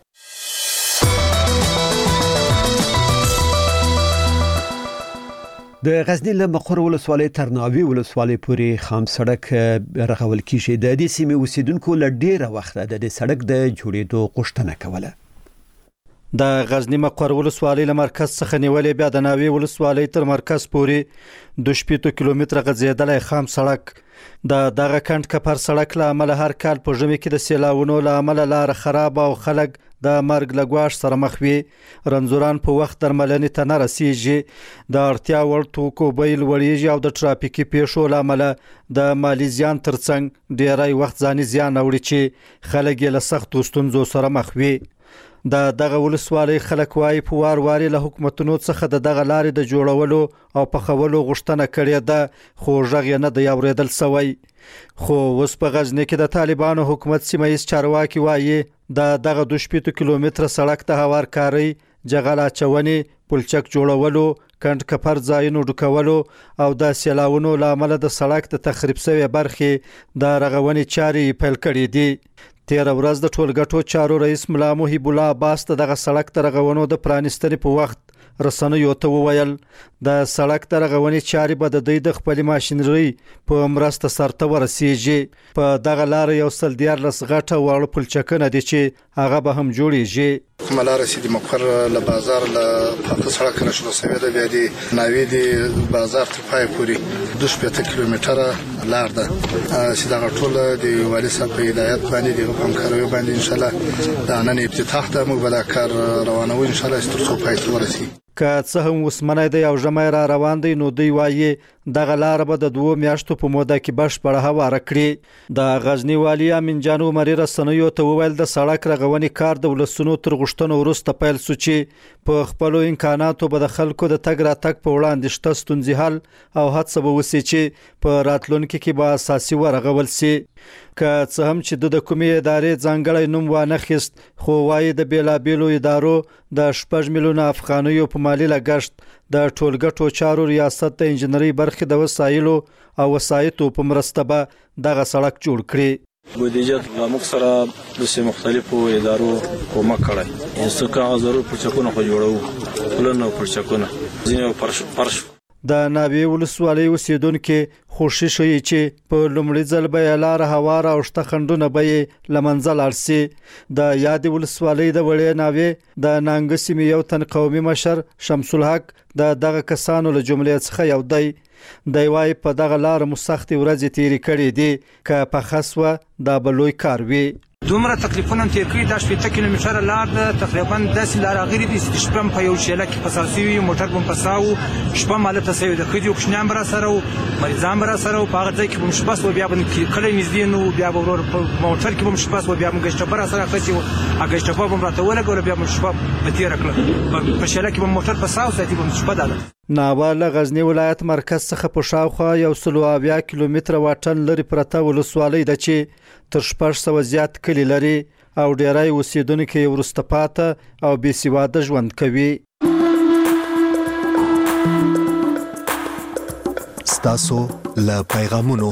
د غزنی له مقر ولسوالۍ تر ناوی ولسوالۍ پورې خام سړک رغول کیږي. د دې سیمې اوسیدونکو له ډیره وخته د دې سړک د جوړېدو غوښتنه کوله. د غزنی مقر ولسوالۍ له مرکز څخه نیولې بیا د ناوی ولسوالۍ تر مرکز پورې 2 کیلومتره غځېدلې خام سړک د دغه کند کپر سړک له عمل هر کال په ژمي کې د سیلاونو له عمل لار خراب او خلک د مرګ لګواش سره مخ وي. رنځوران په وخت درملنې ته نه رسیږي، د اړتیا وړ توکو بیل وړيږي او د ټرافیکي پیښو له امله د مالی زیان ترڅنګ ډیری وخت ځاني زیان اوري چې خلک یې له سختو ستونزو سره مخ وي. د دغه ولسوالۍ خلک وايي په وار له حکومتونو څخه د دغه لارې د جوړولو او پخولو غوښتنه کړې ده، خو غږ یې نه دی اورېدل شوی. خو اوس په غزنی کې د طالبانو حکومت سیمایي چارواکي وايي د دغه 2 کیلومتره سړک د هوارکاري، جغل اچونې، پلچک جوړولو، کند کپر ځایونو ډکولو او د سیلاونو لامل د سړک د تخریب شوی برخې د رغونې چارې پیل کړې دي. تیر ورځ د ټولګټو چارو رئیس ملا محب الله عباس دغه سړک تر غونو د پرانستنې په وخت رسنیو ته وویل د سړک تر غونې چارې به د د خپل ماشينري په مرسته سرته ورسیږي. په دغه لار یو سل دیار لس غټه وړ پلچکنه دي چې هغه به هم جوړیږي. کومه رسیدي مقر له بازار له په سړک نه شروع شوی د بیا دی ناوی دی بازار تر پای پوري 2 کیلومتره لار ده چې دا ټول دی والي صاحب په هدایت باندې دی په همکاري باندې ان شاء الله دا نن افتتاح ته موږ به کار روانو ان شاء الله تر څو پای ته ورسي. که څه هم وسمنه دی او ژمای را روان دی نو دی وایي دغه لار به د 2 میاشتو په موده کې بشپړه هواره کړي. د غزنی والی امین جان عمر رسنیو ته وویل د سړک رغونې کار د ولسونو تر غشتنو وروسته پیل شو چې په خپل امکاناتو به د خلکو د تګ راتګ په وړاندې شته ستونزې حل او هڅه به وسی چې په راتلونکي کې به اساسي ورغول شي. که څه هم چې د کومې ادارې ځانګړی نوم وانه خست خو وايي د بیلابیلو ادارو د 6 میلیونه افغانیو په مالی لګښت د ټولګټو چارو ریاست د انجنیری برخې د وسایلو او وسایتو په مرسته به دغه سړک جوړ کړي. بودیجه موږ سره د مختلفو ادارو کومک کړی څه کاغذ ضروري پرچکونه خو جوړو پلنو پرچکونه ځینې پرش د ناوی ولسوالۍ اوسیدونکو خوشی شوی چې په لومړي ځل به لار هواره او شته خندونه به لمنځل ارسي. د یاد ولسوالۍ د وړې ناوی د نانګسیمې یو تن قومي مشر شمس الحق دغه کسانو له جملې څخه یو دی. د وای په دغه لار مسختي ورځې تیری کړې دي که په خاصه د بلوي کار وی دومره تکلیفونه تیر کړی د 8 کیلومتره لار د تقریبا 10 لار غیري د شپم په یو شیله کې پساسي موټر بم پساو شپه مالته سوي د خدي او کښنام را سره او مریضان را سره او په هغه ځای کې بم شپاس و بیا بن کله نږدې نو بیا ورور په موټر کې بم شپاس و بیا بم ګشتپر سره خسي او هغه شپه بم راته ولګول بیا بم شپه په تیر کړ په شیله کې بم موټر پساو ساتي بم شپه داله. ناوله غزنی ولایت مرکز څخه په شاوخوا 120 کیلومتره واټن لري پرته ولسوالۍ ده چې تر 600 زیات کلی لري او ډیری اوسیدونکو ورسته پاته او بې سواده ژوند کوي. ستاسو له پیغامونو.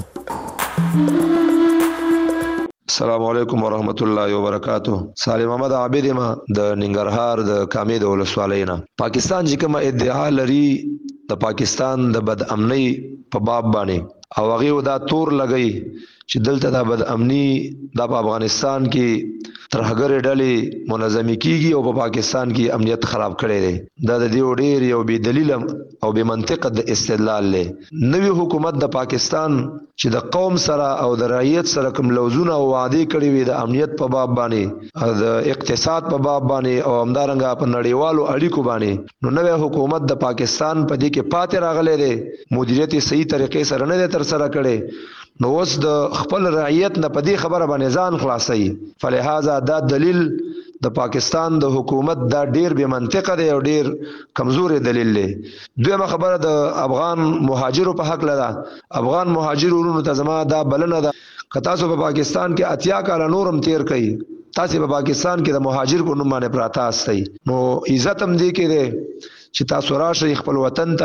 السلام علیکم ورحمت الله وبرکاتہ. سالم احمد عابد ما د ننګرهار د کامې د ولسوالۍ نه. پاکستان چې کومه ادعا لري د پاکستان د بد امنۍ په باب باندې او هغه دا تور لګي چې دلته د بد امنۍ د افغانستان کې ترهګر ډلې منظمي کیږي او په پاکستان کې امنیت خراب کړي دي. دا د دې ډېر یو بې دلیل او بې منطق د استدلال له نوې حکومت د پاکستان چې د قوم سره او د رعیت سره کوم لوزونه او وعده کړي وي د امنیت په باب باندې د اقتصاد په باب باندې او همدارنګه په نړیوالو اړیکو باندې نو نوې حکومت د پاکستان په دې کې پاتې راغلي دي مدیریت صحیح طریقې سره نه تر سره کړي نو اوس د خپل رعیت نه په دې خبره باندې ځان خلاصي. فلهذا دا دلیل د پاکستان د حکومت دا ډیر بې منطقه دی او ډیر کمزوري دلیل دی. دویمه خبره د افغان مهاجرو په حق لده. افغان مهاجرونو ته زما دا بلنه ده که تاسو په پاکستان کې 80 کال نورم تیر کړئ تاسو په پاکستان کې د مهاجر په نوم باندې پراته استئ نو عزت هم دی کې دی چې تاسو راشئ خپل وطن ته.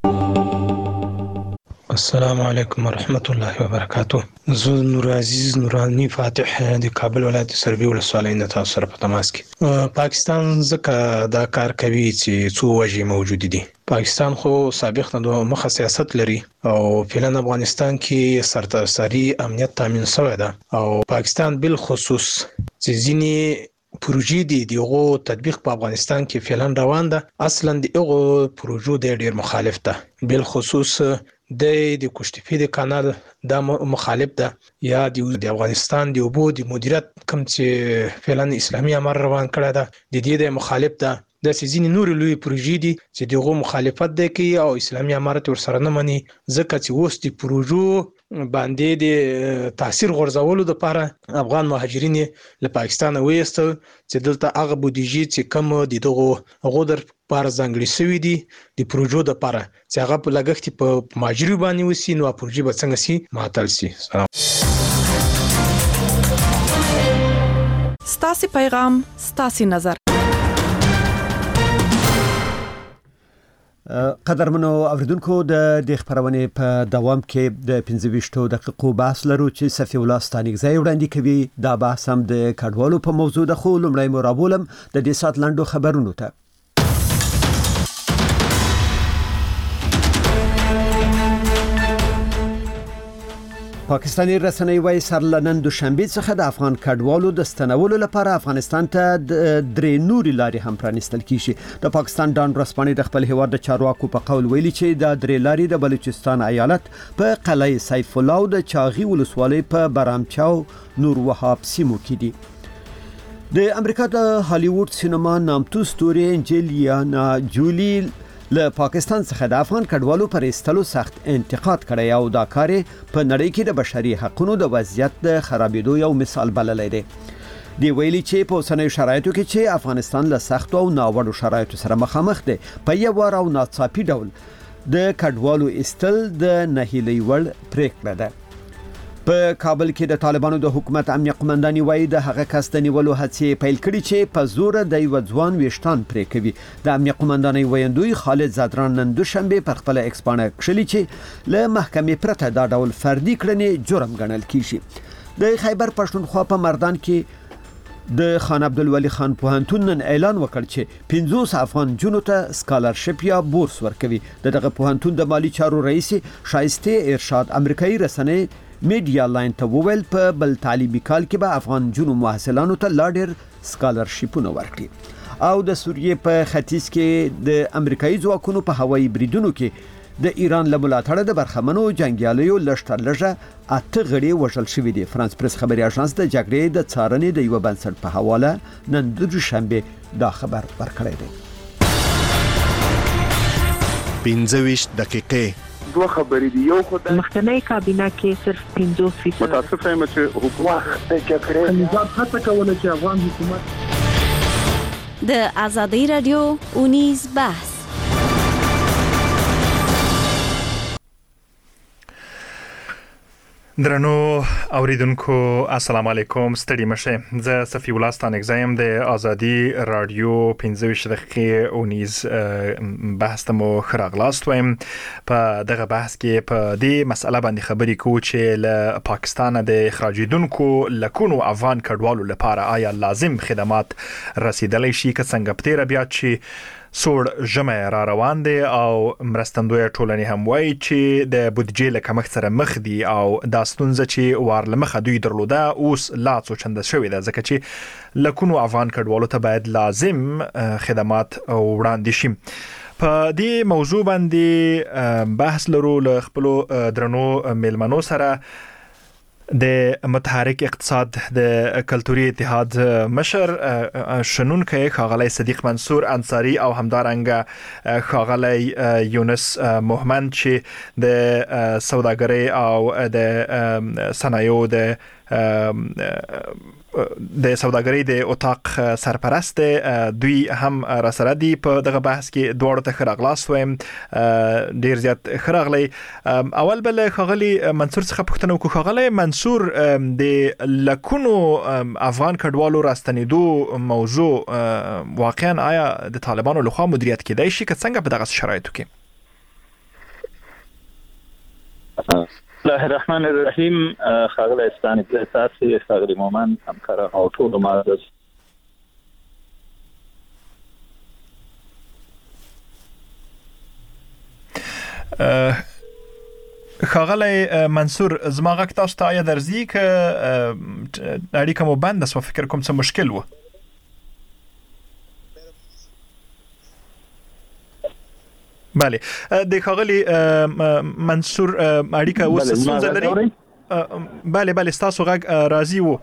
السلام علیکم ورحمت الله وبرکاتہ. زه نور عزیز نورانی فاتح د کابل ولایت سروي ولسوالۍ نه تاسو سره په تماس کې. پاکستان ځکه دا کار کوي چې څو وجې موجود دي. پاکستان خو سابق نه مخه سیاست لري او فعلا افغانستان کې سرتاسري امنیت تامین شوی ده او پاکستان بالخصوص چې ځینې پروژې دي دغه تطبیق په افغانستان کې فعلا روان ده. اصلا دغه پروژو ډېر مخالف ده بالخصوص د کوشتفی د کانال د مخالف ده یا د افغانستان د اوبو د مدیریت کوم چې فعلا اسلامي امر روان کړی ده د دې د مخالف ده. د سيزين نور لوی پروژې دي چې دغه مخالفت ده کوي او اسلامي امارت ورسره نه مني ځکه چې اوس د پروژو باندې د تاثیر غورځولو لپاره افغان مهاجرین له پاکستان وېستل چې دلته هغه بودیجه چې کم دغه غودر پر ځنګړي سوي دي د پروژو لپاره چې هغه په لګښت په مهاجري باندې وسی نو پروژې به څنګه سي معطل سي. ستاسي پیغام ستاسي نظر. قدرمنو اوریدونکو د خبرونه په دوام کې د 15 دقیقو بحث لرو چې صفی الله ستانګزی وړاندې کوي. دا بحث هم د کډوالو په موضوع د خو لمړی مرابولم د دې سات لاندو خبرونو ته. پاکستاني رسنۍ وايي سر لنن دوشنبه څخه د افغان کډوالو د ستنولو لپاره افغانستان ته درې نوري لارې هم پرانستل کیږي. د پاکستان ډان رسپانې د خپل هیواد د چارواکو په قول ویلي چې د درې لارې د بلوچستان ایالت په قلعه سیف الله او د چاغي ولسوالۍ په برامچاو نور وهاب سیمو کې دي. د امریکا د هالیوډ سینما نامتو ستوري انجلیانا جولی له پاکستان څخه د افغان کډوالو پر ایستلو سخت انتقاد کړی او دا کار په نړۍ کې د بشري حقوقو د وضعیت د خرابېدو یو مثال بللی دی. دی ویلي چې په اوسنیو شرایطو کې چې افغانستان له سختو او ناوړو شرایطو سره مخامخ دی په یو وار او ناڅاپي ډول د کډوالو ایستل د نهیلۍ وړ پریکړه ده. په کابل کې د طالبانو د حکومت امنیه قومنداني وایي د هغه کس د نیولو هڅې پیل کړي چې په زور د یو ځوان ویشتان پرې کوي. د امنیه قومنداني ویندوی خالد زادران نن دوشنبه پر خپل ایکسپانه کښلي چې له محکمې پرته دا ډول فردي کړنې جرم ګڼل کیږي. د خیبر پښتونخوا په مردان کې د خان عبدالولی خان پوهنتون نن اعلان وکړ چې 50 افغان جنو ته سکالرشپ یا بورس ورکوي. دغه پوهنتون د مالی چارو رئیس شایسته ارشاد امریکایي رسنۍ میډیا لاین ته وویل په بل تعلیمي کال کې به افغان جنو محصلانو ته لا ډیر سکالرشپونه ورکړي. او د سوریې په ختیځ کې د امریکایي ځواکونو په هوایي بریدونو کې د ایران له ملاتړه د برخمنو جنگیالیو لشترلژه 8 غړي وژل شوي دي. فرانس پریس خبري اژانس د جګړې د څارنې د یو بنسټ په حواله نن د دوشنبه دا خبر ورکړی دی. 15 دقیقې دوه خبرې دي. یو خدای مخکنی کابینه کې صرف 50% متاسفه یم چې حکومت د جګړې نظام هڅه کوله چې افغان حکومت د آزادۍ رادیو اونیز بحث. درنو اوریدونکو السلام علیکم. ستړي مشه. زه صفی الله ستانګزی د آزادي رادیو 15 دقیقې اونیز بحث ته مو خراغلاست وایم. په دغه بحث کې په دې مسله باندې خبرې کوو چې له پاکستان د اخراجیدونکو لکونو افغان کډوالو لپاره آیا لازم خدمات رسیدلی شي که څنګه په تیر بیا چې سوړ ژمه را روان دي او مرستندوی ټولنې هم وایي چې د بودیجې له کمښت سره مخ دي او دا ستونزه چې وار له مخه دوی درلوده اوس لا څو چنده شوې ده ځکه چې لکونو افغان کډوالو ته باید لازم خدمات وړاندې شي. په دې موضوع باندې بحث لرو له خپل درنو میلمنو سره. د متحرک اقتصاد د کلتوري اتحاد مشر شنونکی ښاغلی صدیق منصور انصاری او همدارنګه ښاغلی یونس محمد چې د سوداګرۍ او د صنایعو د سوداګرۍ د اتاق سرپرست دوی هم را سره دي. په دغه بحث کې دواړو ته ښه راغلاست وایم. ډیر زیات ښه راغلی. اول بل ښاغلي منصور څخه پوښتنه وکړو. ښاغلی منصور د لکونو افغان کډوالو راستنېدو موضوع واقعا آیا د طالبانو لخوا مدیریت کېدای شي که څنګه په دغه شرایطو کې؟ بسم الله الرحمن الرحیم. ښاغلی ستانګزی تاسې ښاغلي مومن همکاران او ټول معزز ښاغلی منصور زما غږ تاسو ته آیا درځي که اړیکه مو بنده سوه؟ فکر کوم څه مشکل و. بله د ښاغلي منصور اړیکه اوس ستونزه لري. بله ستاسو غږ راځي و.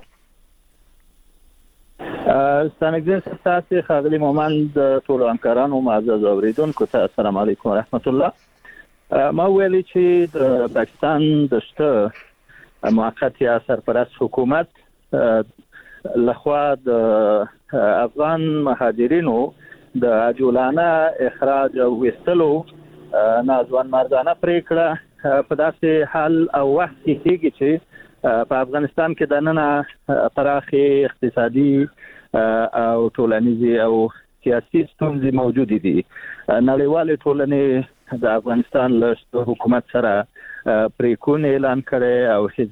ستانګزی تاسې ښاغلي مومن د ټولو همکارانو معزز اوریدونکو ته السلام علیکم ورحمت الله. ما ویلي چې د پاکستان د شته موقت یا سرپرست حکومت لخوا د افغان مهاجرینو د عاجلانه اخراج او وستلو ناځوان مردانه پریکړه په داسې حال او وخت کې کېږي چې په افغانستان کې د نن پراخي اقتصادي او ټولنیزي او سیاسي ستونزې موجود دي. نړیوال ټولنې د افغانستان له حکومت سره پریکون اعلان کړي او هیڅ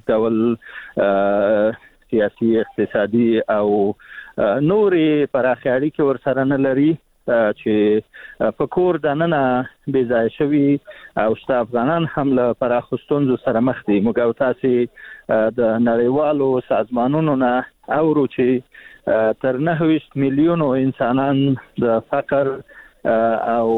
ډول سیاسي اقتصادي او نورې پراخې اړیکې ورسره نه لري چې په کور دننه بې ځای شوي او شته افغانان هم له پراخو ستونزو سره مخ دي. موږ او تاسې د نړیوالو سازمانونو نه اورو چې تر 9 میلیونو انسانان د فقر او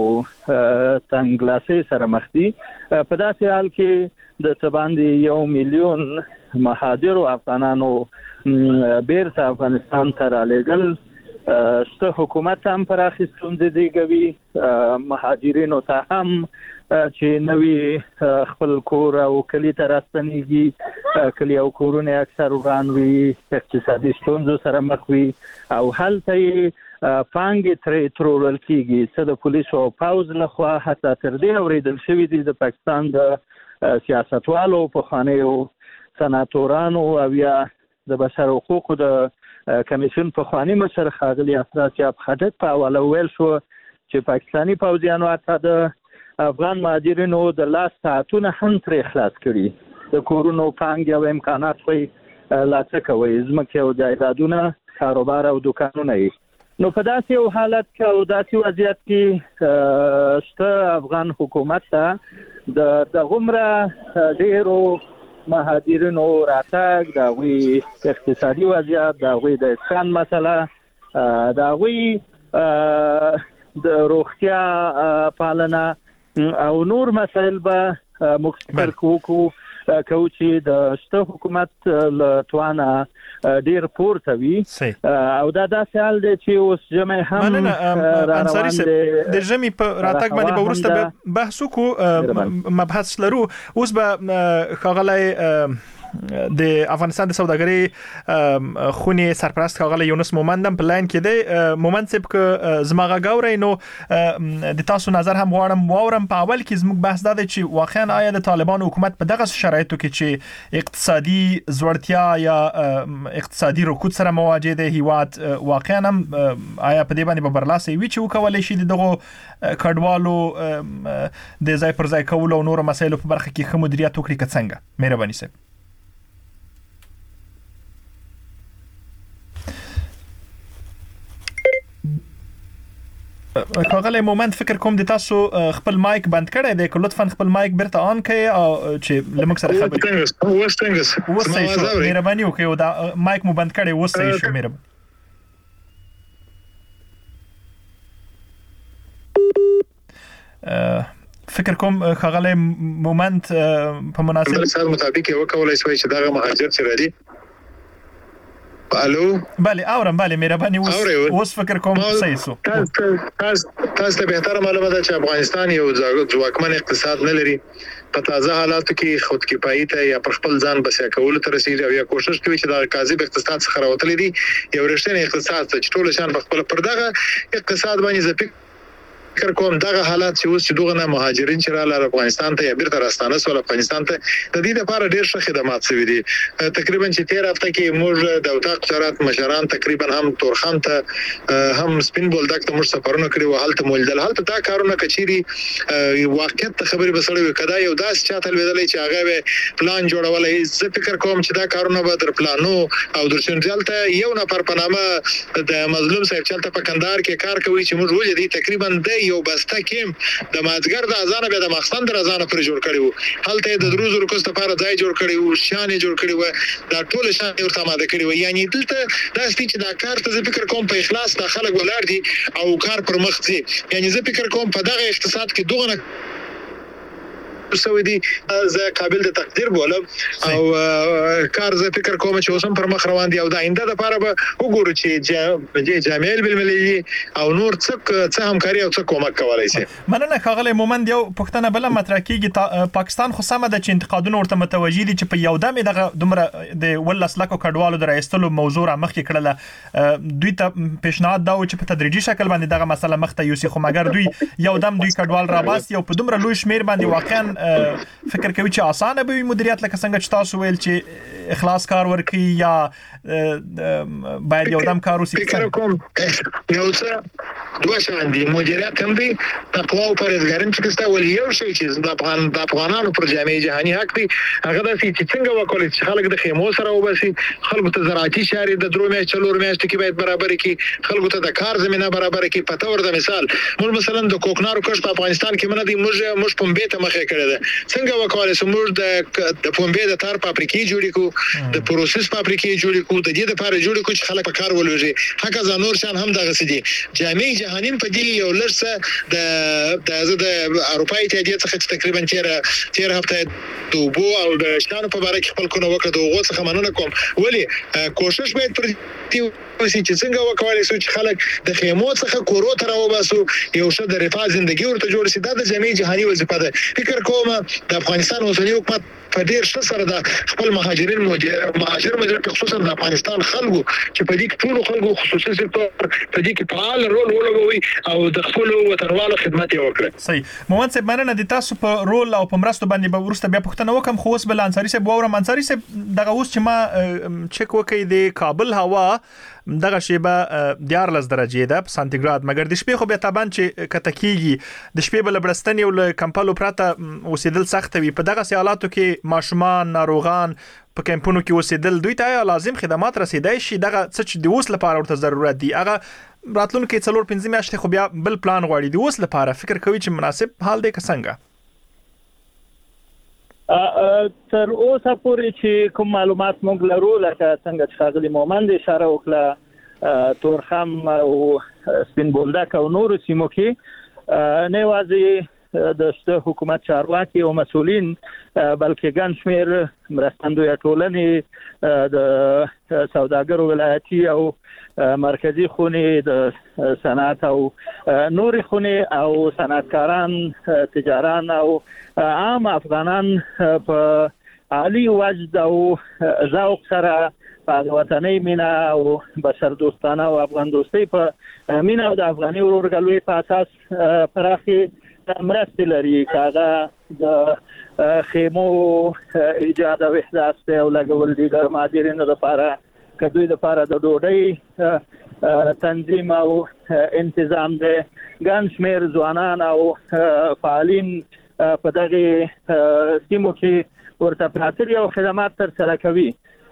تنګلاسۍ سره مخ دي. په داسې حال کې د څه باندې 1 میلیون مهاجرو افغانانو بیرته افغانستان ته رالیږل. ست حکومت هم پراخې ستونزې دیږي مهاجرینو ته هم چې نوې خپل کور او کلی ته راستنېږي، کلی او کورونه اکثر وران وي، اقتصادي ستونزو سره مخ وي او هلته پانګې ترې ترورل کېږي. څه د پولیسو او پوځ لخوا حتی تر دې اورېدل شوي دي د پاکستان د سیاستوالو، پخوانیو سناتورانو او یا د بشر حقوقو د کمیشن پخوانی مشر ښاغلي افراطیاب خټک په حواله ویل شو چې پاکستاني پوځیانو حتی د افغان مهاجرینو د لاس ساعتونه هم ترې خلاص کړي. د کورونو پانګې او امکانات یې لا څه کوي، ځمکې او جایدادونه، کاروبار او دوکانونه یې. نو په داسې یو حالت کې او داسې وضعیت کې شته افغان حکومت ته د دغومره ډېرو مهاجرینو راتګ، د هغوی اقتصادي وضعیت، د هغوی د اسکان مسله، د هغوی د روغتیا پالنه او نور مسایل به مختصر کوو چې د شته حکومت له توانه ډیر پورته وي او دا داسې حال دی چې اوس جمع هم انصاري صاحب د ژمي په راتګ باندې به وروسته بحث وکړو، مبحث لرو. اوس به ښاغلی د افغانستان د سوداګرۍ خونې سرپرست ښاغلی یونس مومند هم په لاین کې دی. مومند صاحب که زما غږ اورئ نو د تاسو نظر هم غواړم واورم. په اول کې زموږ بحث دا دی چې واقعا آیا د طالبانو حکومت په دغه شرایطو کې چې اقتصادي ځوړتیا یا اقتصادي رکود سره مواجه دی هیواد، واقعا هم آیا په دې باندې به برلاسه وي چې وکولی شي دغه کډوالو د ځای پر ځای کولو او نورو مسایلو په برخه کې ښه مدیریت وکړي که څنګه؟ مهرباني صاحب. ښاغلی مومند فکر کوم د تاسو خپل مایک بند کړی دی، که لطفا خپل مایک بیرته آن کړئ او چې له موږ سره خبرې اوس صحیح شو. مهرباني وکړئ او دا مایک مو بند کړی، اوس صحیح شو. مهرباني. فکر کوم ښاغلی مومند په مناسب سره مطابق یو کولای شي چې دا مهاجر چې راځي. الو بله اورم. بله مهرباني. اوس فکر کوم صحیح شو. تاسو ته بهتره معلومه ده چې افغانستان یو ځواکمن اقتصاد نه لري. په تازه حالاتو کې خودکفایي ته یا پر خپل ځان بسیا کولو ته رسیدي او یا کوشش کوي چې د کاذب اقتصاد څخه راوتلی دي یو رښتینی اقتصاد چې ټول شان په خپل پر دغه اقتصاد باندې زپک فکر کوم دغه حالات چې اوس چې دغه نه مهاجرین چې رااله افغانستان ته یا بیرته راستانه سول افغانستان ته د دې لپاره ډیر ښه خدمات شوي دي. تقریبا چې 13 هفته کې موږ د وطاق وزارت مشران تقریبا هم تورخم ته هم سپین بولدک ته موږ سفرونه کړي او هلته مولدل هلته دا کارونه کچيري واقعیت ته خبرې بسړې کدا یو داس چاته لویدلې چې هغه پلان جوړولای. زه فکر کوم چې دا کارونه به در پلانو او در شنځلته یو نفر په نامه د مظلوم صاحب چلته په کندهار کې کار کوي چې موږ ولې تقریبا د یو بسته کې د مازګر د اذان به د مخسن د اذان پر جوړ کړي وو، هلته د دروز ورکوست لپاره ځای جوړ کړي وو، شان جوړ کړي وو، دا ټول شان ورته ماده کړي وو. یعنی دلته دا ستې چې دا کار ته فکر کوم په اخلاص د خلک ولر دي او کار پر مخ ځي. یعنی زه فکر کوم په دغه اقتصاد کې دغه سوي دي زه قابل د تقدیر بولم او کار زه فکر کوم چې اوسم پر مخ روان دي او د آینده لپاره به وګورو چې جامعه المللي او نور څه همکاري او څه کومک کولای شي. مننه ښاغلی مومند. یو پښتنه بل مطرح کیږي پاکستان خو سمه ده چې انتقادونه ورته متوجي دي چې په یو دمه دغه دومره د ولس لکو کډوالو د راایستلو موضوع را مخ کې کړله. دوی ته پیشنهاد دا و چې په تدریجي شکل باندې دغه مسله مخ ته یوسي، خو مګر دوی یو دم دوی کډوال را باسي او په دومره لوی شمیر باندې واقعا فکر کوي چې اسانه به وي مدیریت لکه څنګه چې تاسو ویل چې اخلاص کار ورکړي یا باید یو دم کار وسی. فکر کوم یو څه دوه شان دي مدیریت هم دي تقوا او پرهیزګاري چې کستا ول یو شی چې د افغانانو پر جامع جهاني حق دي هغه د څنګه وکړي چې خلک د خیمو سره وبسي خلکو ته زراعتي شاري د درو میاشتې چلور میاشتې کې باید برابر کړي خلکو ته د کار زمينه برابر کړي په تور د مثال موږ مثلا د کوکنارو کښت په افغانستان کې منه دي موږ پنبه ته مخه کړی ده څنګه وکړي چې موږ د پنبه د تار فابریکې جوړې کو د پروسس فابریکې جوړې کو د دې لپاره جوړې کو چې خلک په کار ولوي هغه ځانور شان هم دغه سدي جامع جهاني په دې یو لرسه د اروپאי اتحادیه څخه تقریبا 13 هفته دوبو او د شانو په اړه کې خپل کو نو وکړه دوغه څخه مننه کوم ولی کوشش باید پر دې وسی چې څنګه وکولای شو چې خلک د خیمو څخه کورو ته راوباسو یو څه د رفاه ژوندۍ ورته جوړ شي د جامع جهاني وظیفه ده فکر کوم د افغانستان اوسنی حکومت په ډیر ښه سره د خپل مهاجرین مهاجر خصوصا د افغانستان خلکو چې په دې کې ټول خلکو خصوصي سکتور په دې کې فعال رول ولوي او د خپل وطنوالو خدمت وکړي صحیح مومن صاحب مننه د تاسو په رول او په مرستو باندې به ورسته بیا پوښتنه وکم خو اوس بل انصاری صاحب وورم انصاری صاحب دغه اوس چې ما چک وکړي د کابل هوا دغه شیبه 14 درجه ده په سانتیګراد مګر د شپې خو به تابان چې کتکیږي د شپې بل برستنی او کمپلو پراته اوسېدل سخت وي په دغه حالاتو کې ماشومان ناروغان په کمپونو کې اوسېدل دوی ته لازم خدمات رسیدای شي دغه څه د اوس لپاره ورته ضرورت دي هغه راتلونکي 4-5 میاشتې خو بیا بل پلان غواړي د اوس لپاره فکر کوي چې مناسب حال دی که څنګه تر اوسه پورې چې کوم معلومات موږ لرو لکه څنګه چې ښاغلي مومند اشاره وکړه تورخم او سپین بولدک او نورو سیمو کې نه یوازې د حکومت چارواکي او مسؤلین بلکې ګڼ شمېر مرستندویه ټولنې د سوداګرو ولایتي او مرکزی خونې د صنعت او نوري خونې او صنعتکاران تجاران او عام افغانان په عالی وجد او ذوق سره په وطني مینا او بشر دوستانه او افغان دوستي په مینا او د افغاني ورورګلوي په اساس پراخي مرستې لري کاغه د خیمو ایجاد او احداث او لګول دي د مهاجرینو لپاره کدوې د لپاره د ډوډۍ تنظیم او انتظام د ګڼ شمېر ځوانان او فعالین په دغه سیمو کې ورته پراته او خدمات تر سره کوي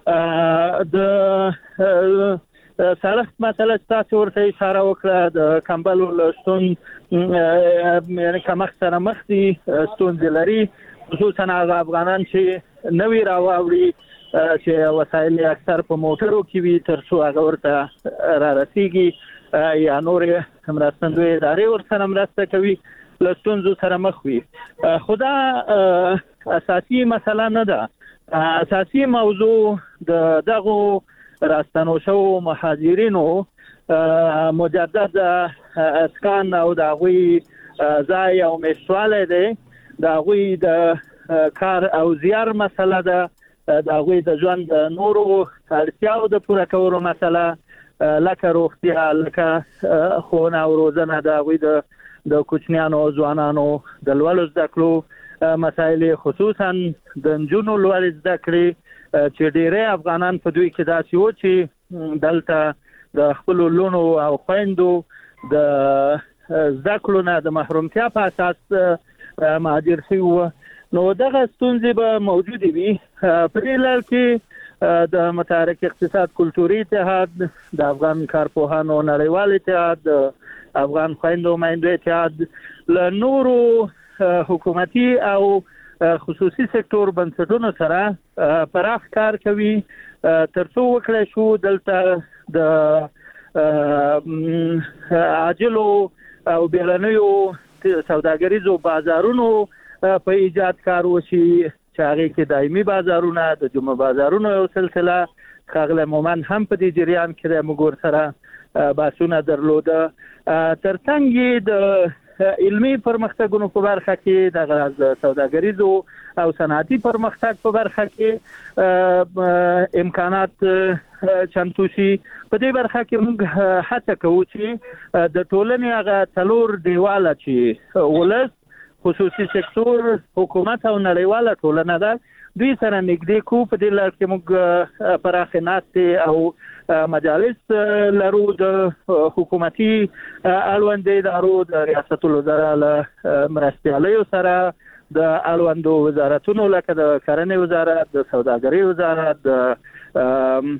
د سړک مسله تاسو ورته اشاره وکړه د کمبل ولستون یعنی کمخ سره مخ دي ستونزې لري خصوصا هغه افغانان چې نوی راوړي چې وسایل اکثر په موټرو کې وي تر څو هغه ورته را رسیږي یا نور مرستندوی ادارې ورسره مرسته کوي لستونزو سره مخ وي خدا اساسي مسله نه ده اساسي موضوع د دغه راستنو شو مهاجرینو مجدد اسکان او دغوی ځای او مشواله ده دغوی د کار او زیار مسله ده دغوی د ژوند نورو اړتیاو د پوره کولو مسله لکه روغتیا لکه خونه او روزنه دغوی د کوچنیانو ځوانانو د لولو زده کړو مسایل خصوصا د نجونو لولو زده کړې چې ډېری افغانان په دوی کې داسې وو چې دلته د خپل لونو او خويندو د زده کړو نه د محرومتیا په اساس مهاجر شوي نو دغه ستونزې به موجودې وي په دې لړ کې د متحرک اقتصاد کلتوري اتحاد د افغان کارپوهانو نړیوال اتحاد د افغان خويندو مایندو اتحاد له نورو حکومتي او خصوصي سکتور بنسټونو سره پراخ کار کوي ترڅو وکړای شو دلته د عاجلو او بیلنیو سوداګریزو بازارونو په ایجاد کار وشي چې هغه کې دایمي بازارونه د جمعه بازارونو یو سلسله خاغله مومن هم په دې جریان کې د مګور سره باسونه درلوده ترڅنګ د علمي پرمختګونو په برخه کې د سوداګریزو او صنعتي پرمختګ په برخه کې امکانات چمتو شي په دې برخه کې موږ هڅه کوو چې د ټولنې هغه څلور دیواله چې ولس خصوصي سکتور حکومت او نړیواله ټولنه ده دوی سره نږدې کو په دې لار کې موږ پراخنات او مجالس لرو د حکومتي اړوندې ادارو د ریاست الوزرا له مرستیالیو سره د اړوندو وزارتونو لکه د کرنې وزارت د سوداګرۍ وزارت د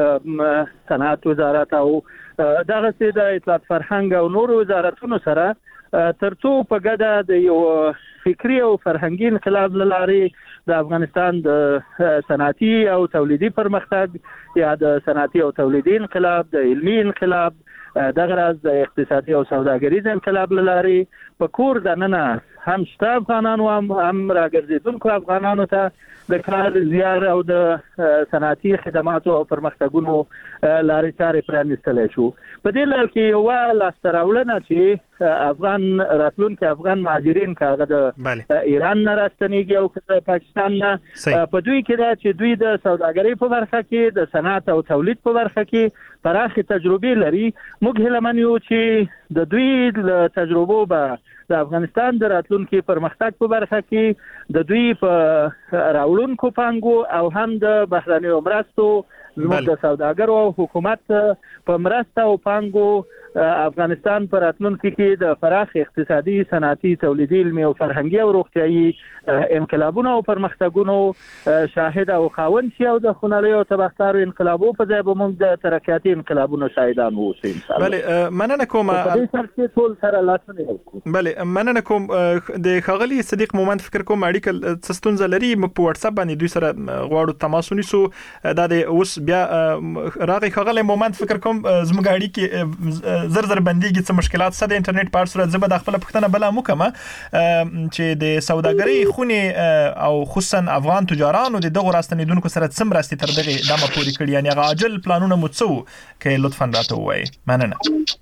صنعت وزارت او دغه سي د اطلاعات فرهنګ او نور وزارتونو سره ترڅو په ګډه د یو فکری او فرهنګي انقلاب لارې د افغانستان د صنعتي او تولیدي پرمختګ یا د صنعتي او تولیدي انقلاب د علمي انقلاب دغه راز د اقتصادي او سوداګریز انقلاب لارې په کور دننه هم شته افغانانو هم راګرځیدونکو افغانانو ته د کار زیار او د صنعتي خدماتو او پرمختګونو لارې چارې پرانیستل شو. په دې لړ کې یو لاسته راوړنه چې افغان راتلونکي افغان مهاجرین کاغه د ایران نه راستنیږي او د پاکستان نه په دوی کې دا چې دوی د سوداګرۍ په برخه کې د صنعت او تولید په برخه کې پراخه تجربه لري. موږ هیله یو چې د دوی تجربو به د افغانستان د راتلونکي پرمختګ په برخه کې د دوی په راوړونکو پانګو او هم د بهرنیو مرستو زموږ د سوداګرو او حکومت په مرسته او پانګو افغانستان پر راتلونکي کې د فراخ اقتصادي صنعتي تولیدي علمي او فرهنګي او روغتيایي انقلابونو او پرمختګونو شاهد او خاوند شي او د خونړیو او تبهکارو انقلابونو په ځای به موږ د ترقیاتي انقلابونو شاهدان اوسو ان شاء الله. بله مننه کوم. په دې سره چې ټول سره لاسونه وکړو. بله مننه کوم. د خغلی صدیق مومند فکر کوم اړیکه څستون زلري موږ په واتس اپ باندې دوی سره غواړو تماس ونیسو. دا د اوس بیا راغی خغلی مومند فکر کوم زموږ اړیکه زر بنديږي څه مشکلات سره د انټرنیټ په صورت زبر د خپل پښتنه بلا مکمه چې د سوداګرۍ خونی او خصوصا افغان تجارانو د دغه راستنیدونکو سره څم راستي تر دغه دمه پوری کړی یعنی غاجل پلانونه مڅو کې لطفا راته وایي. مننه.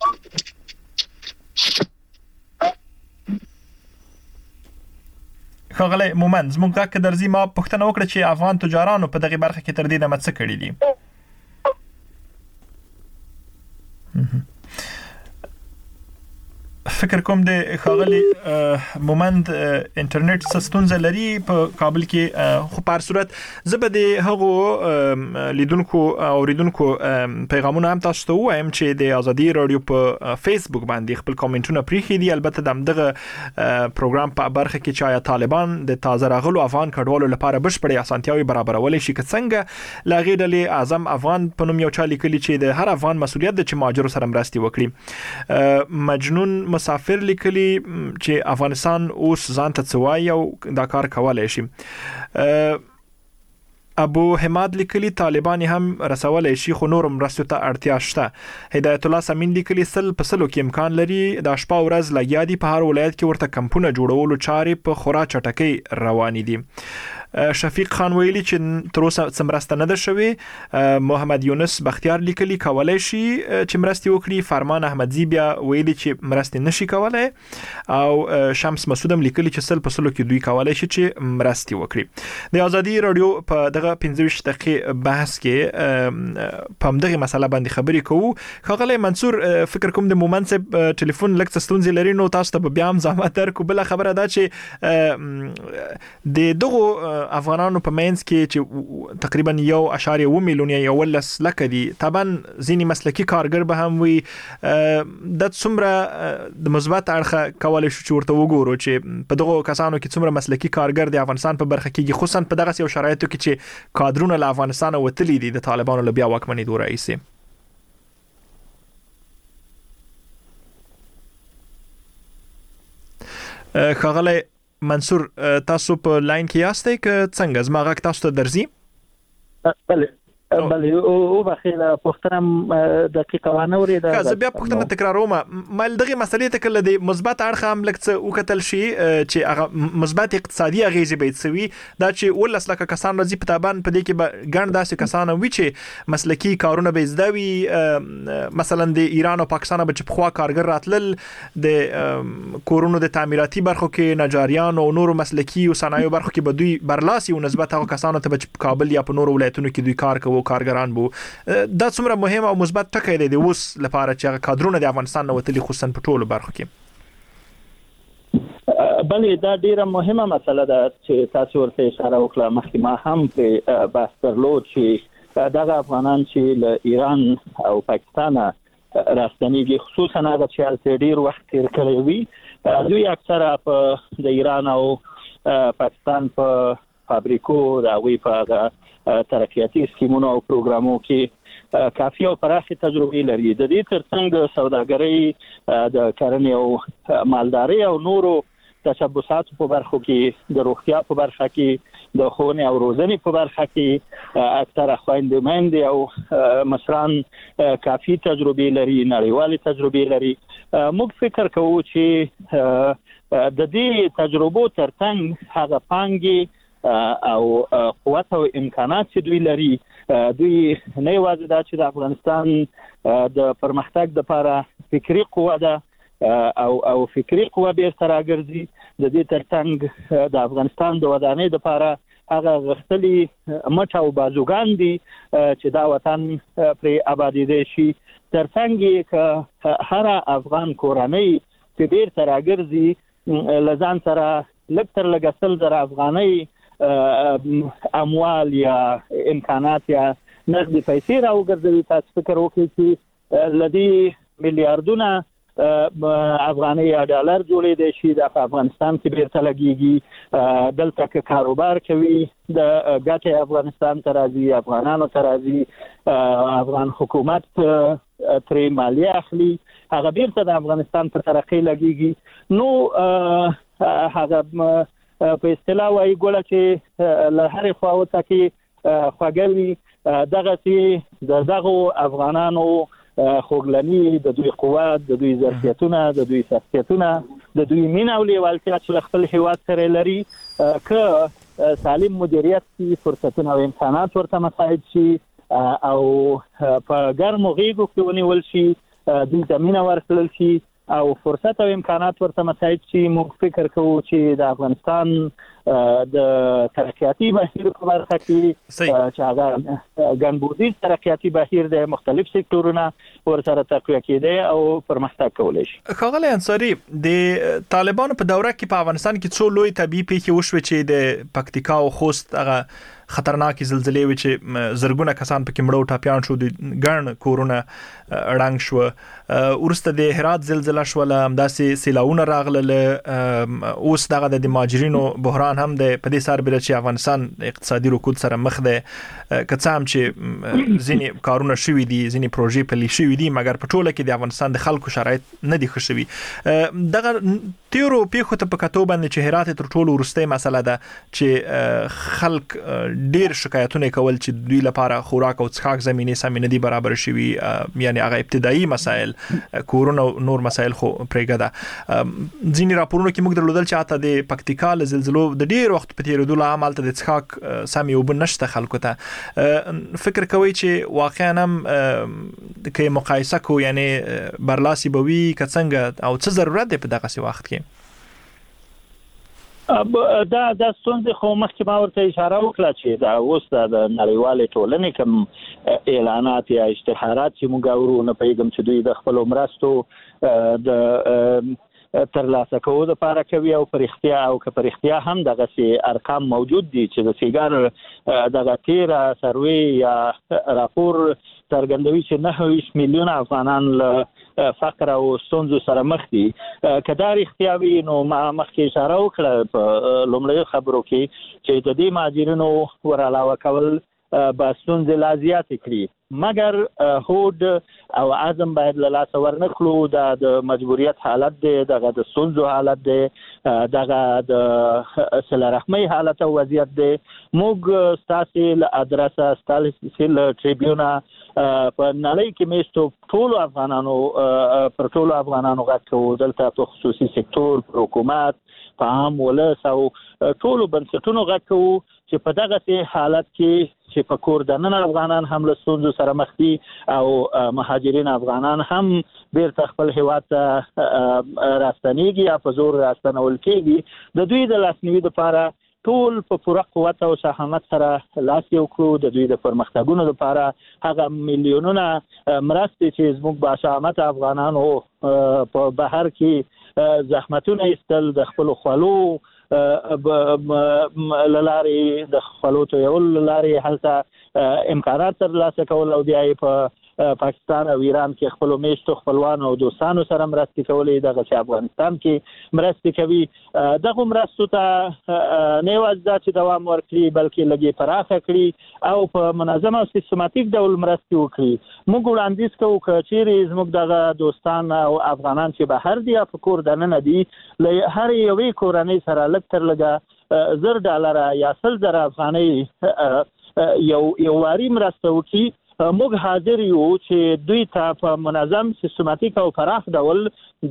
خغلی مومند زموږ کا درځي ما پښتنه وکړه چې افغان تجارانو په دغه برخه کې تر دې دمه څه کړی دي. فکر کوم د خاغلی مومند انټرنیټ سستونزه لري په کابل کې خو په صورت زبد هغه لیدونکو او ریدونکو پیغامونه هم تاسو ته وایم چې د ازادي رادیو په فیسبوک باندې خپل کومنټونه پریخي دي. البته دغه پروګرام په برخه کې چې طالبان د تازه راغلو افغان کډوالو لپاره بشپړې اسانتیاوي برابرولې شي څنګه لاغې ډلې اعظم افغان په نوم یو چا لیکلي چې د هر افغان مسولیت د چې مهاجرو سره مرستي وکړي. مجنون مسافر لیکلی چې افغانستان اوس ځان ته څوای او دا کار کولای شي. ابو حماد لیکلی طالبان هم رسولای شي خو نور مرستو ته اړتیا شته. هدایت الله سمین لیکلی سل په سلو کې امکان لري د شپه ورځ لګیا دي په هر ولایت کې ورته کمپونه جوړولو چارې په خورا چټکۍ روان دي. شفیق خان ویلي چې تر اوسه څمرسته نه ده شوی. محمد یونس بختیار لیکلی کولای شي چې مرستي وکړي. فرمان احمدزی بیا ویلي چې مرستي نشي کولای او شمس مسعودم لیکلی چې سل په سلو کې دوی کولای شي چې مرستي وکړي. د ازادي رادیو په دغه 15 دقیقې بحث کې په همدغه مسله باندې خبرې کوو. خغلی منصور فکر کوم د مومند صاحب ټلیفون لکه ستونزې لري نو تاسو ته بیا هم زحمت درکو. بل خبره ده چې د دغه افغانانو په مینس کې چې تقریبا 1.1 میلیون یا 1 لک دي طبعا ځینی مسلکی کارګر به هم وي د څومره د مثبت اړخ کولای شو چې ورته وګورو چې په دغه کسانو کې څومره مسلکی کارګر د افغانستان په برخه کې خصوصا په دغه یو شرایطو کې چې کادرونه له افغانستان وتلی دي د طالبانو له بیا واکمنۍ دوره ایسي. خغلی منصور تاسو په لاین کې یاستئ که څنګه زما غږ تاسو ته درځي؟ بله او بخیله پښتنه دقیقه وانه ورېده. زه بیا پښتنه تکراروم. مل دغه مسلې ته کله د مثبت اړخ هم لکه وکتل شي چې هغه مثبت اقتصادي اغیزې به تسوي دا چې ولس لکه کسان راځي په تابان په دې کې به ګڼ داسې کسان وي چې مسلکی کارونه به زده وي. مثلا د ایران او پاکستان به چې خوا کارګر راتلل د کورونو د تعمیراتي برخو کې نجاریان او نورو مسلکی او صنایعو برخو کې به دوی برلاسي او نسبت هغه کسانو ته په کابل یا په نورو ولایتونو کې دوی کار کوي کارګران بو. دا څومره مهم او مثبت ټکی دی د اوس لپاره چې کادرونه د افغانستان نه وتلي خصوصا په ټولو برخو کې. بلې دا ډیره مهمه مسله ده چې تاسو ورته اشاره وکړه مخکې ما هم په بحث درلود چې دغه افغانان چې له ایران او پاکستان راستنیږي خصوصا هغه چې هلته ډیر وخت تیر کړی وي دوی اکثره په د ایران او پاکستان په فابریکو د هغوی په ترقیاتي سکیمونو او پروګرامو کې کافي او پراخه تجربه لري. د دې ترڅنګ سوداګرۍ د کرنې او مالدارۍ او نورو تشبثات په برخو کې د روغتیا په برخه کې د ښوونې او روزنې په برخه کې اکثره خویندې میندې او مشران کافي تجربه لري، نړیوالې تجربه لري. موږ فکر کوو چې د دې تجربو ترڅنګ هغه پانګې او قوت او امکانات چې دوی لري دوی نه یوازې دا چې د افغانستان د پرمختګ لپاره فکری قوه ده او فکری قوه بیرته راګرځي، د دې ترڅنګ د افغانستان د ودانۍ لپاره هغه غښتلي مټ او بازوګان دي چې دا وطن پرې آبادېدی شي. ترڅنګ یې که هر افغان کورنۍ چې بیرته راګرځي له ځان سره لږ تر لږه 100,000 افغانۍ اموال یا امکانات یا نقدي پیسې راوګرځوي، تاسو فکر وکړئ چې له دې میلیارډونه افغاني یا ډالر جوړېدای شي د افغانستان کې بیرته لګيږي، دلته کې کاروبار کوي، د ګټې افغانستان ته راځي، افغانانو ته راځي، افغان حکومت ترې مالیه اخلي، هغه بیرته د افغانستان په ترقۍ لګيږي. نو هغه په اصطلاح وايي ګوله چې له هرې خوا وڅکي خوږوي، دغه دغه افغانانو خوګلنی د دوی قوت، د دوی ظرفیتونه، د دوی شخصیتونه، د دوی مینه او لیوالتیا چې خپل هیواد سره لري که سالم مدیریت کې فرصتونه او امکانات ورته مساعد شي او په ګرمو غېږو کې ونیول شي، دوی ته مینه ورکړل شي او فرصت او امکانات ورته مساعد شي. موږ فکر کوو چې د افغانستان د ترقیاتي بهیر په برخه کې چې هغه ګڼبودیز ترقیاتي بهیر د مختلف سکتورونو ورسره تقویه کېدی او پرمختګ کولی شي. ښاغلی انصاري، د طالبانو په دوره کې په افغانستان کې څو لوی طبیعي پیښې وشوې چې د پکتیکا او خوست هغه خطرناکې زلزلې وي چې زرګونه کسان پکې مړه او ټاپیان شو، د ګڼ کورونه ړنګ شو، ورسته د هرات زلزله شوله، همداسې سیلاونه راغلل، اوس دغه د مهاجرینو بحران هم د په دې سربېره چې افغانستان اقتصادي رکود سره مخ دی، که څه هم چې ځینې کارونه شوي دي، ځینې پروژې پلي شوي دي، مګر په ټوله کې د افغانستان د خلکو شرایط نه دي ښه شوي. دغه تیرو پیښو ته په کتو باندې چې هرات تر ټولو وروستۍ مسله ده چې خلک ډیر شکایتونه کول چې دوی لپاره خوراک او څښاک زمینې سمې نه دي برابر شوي، یعنی هغه ابتدایي مسایل، کورونه او نور مسایل خو پرېږده. ځینې راپورونو کې موږ درلودل چې حتی د پکتیکا له زلزلو د ډیر وخت په تېرېدو له امله د څښاک سمې اوبه نشته خلکو ته. فکر کوئ چې واقعا هم که مقایسه کو یعنی برلاسي به وي که څنګه او څه ضرورت دی په دغسې وخت کې؟ دا ستونزې خو مخکې ما ورته اشاره وکړه چې دا اوس د نړیوالې ټولنې کوم اعلانات یا اشتهارات چې موږ اورو، نه پوهېږم چې دوی د خپلو مرستو د ترلاسه کولو لپاره کوي او په رښتیا او که په رښتیا هم دغسې ارقام موجود دي چې د سیګار دغه تیره سروې یا راپور څرګندوي چې 9 میلیونه افغانان له فقر او ستونزو سره مخ دي. که دا رښتیا وي نو ما مخکې اشاره وکړه په لومړیو خبرو کې چې د دې مهاجرینو ور علاوه کول به ستونزې لا زیاتې کړي، مګر هوډ او عزم باید له لاسه ورنکړو. دا د مجبوریت حالت دی، دغه د ستونزو حالت دی، دغه د صله رحمۍ حالت او وضعیت دی. موږ ستاسې له ادرسه، ستاسې له ټریبیونه په نړۍ کې میشتو ټولو افغانانو پر ټولو افغانانو غږ کوو، دلته په خصوصي سکتور، په حکومت، په عام ولس او ټولو بنسټونو غږ کوو چې په دغسې حالت کې چې په کور دننه افغانان هم له ستونزو سره مخ دي او مهاجرین افغانان هم بیرته خپل هیواد ته راستنیږي یا په زور راستنول کېږي، د دوی د لاسنیوي لپاره ټول په پوره قوت او شهامت سره لاس یو کړو د دوی د پرمختګونو لپاره هغه میلیونونه مرستې چې زموږ باشهامت افغانانو په بهر کې زحمتونه ایستل د خپل خلکو لارې د خپلو ټول لارې هلته امکانات ترلاسه کول او بیا په پاکستان او ایران کې خپل میشتو خپلوان او دوستانو سره مرستې کولې دغه چې افغانستان کې مرستې کوي دغه مرستو ته نه یوازې چې دوام ورکړي بلکې لګي پراخه کړي او په منظم او سیستماتیک ډول مرستې وکړي موږ وړاندیز کوو چې زموږ دغه دوستان او افغانان چې بهر دي په کور دننه دي له هر یوې کورنۍ سره لږ تر لږه $10 یا $100 افغانۍ یو واري مرسته وکړي موږ حاضر یو چې دوی ته په منظم سیستماتیک او پراخ ډول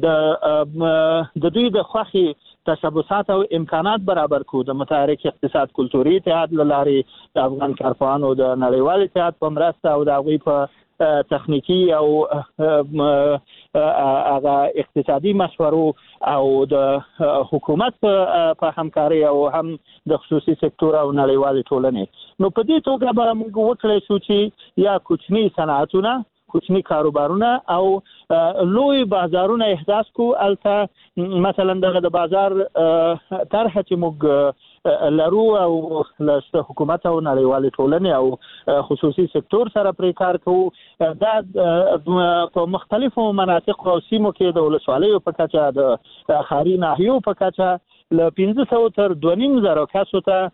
د دوی د خوخي تشبثات او امکانات برابر کو د متحرک اقتصاد کلتوري اتحاد لارې د افغان کارپوهانو د نړیوال اتحاد په مرسته او د غوي په تخنیکی او هغه اقتصادي مشورو او د حکومت په همکاري او هم د خصوصي سکتور او نړیوال ټولنې نو په دې توګه به موږ وکړای شو چې یا کوچني صنعتونه کوچني کاروبارونه او لوی بازارونه احداث کو البته مثلا د بازار طرح چې موږ لرو او له حکومت او نړیوال ټولنې او خصوصي سکتور سره پرې کار کوو دا په مختلفو مناطق او سیمو کې د ولسوالیو په کچه د ښاري ناحیو په کچه له 500 تر 2,500 کسو ته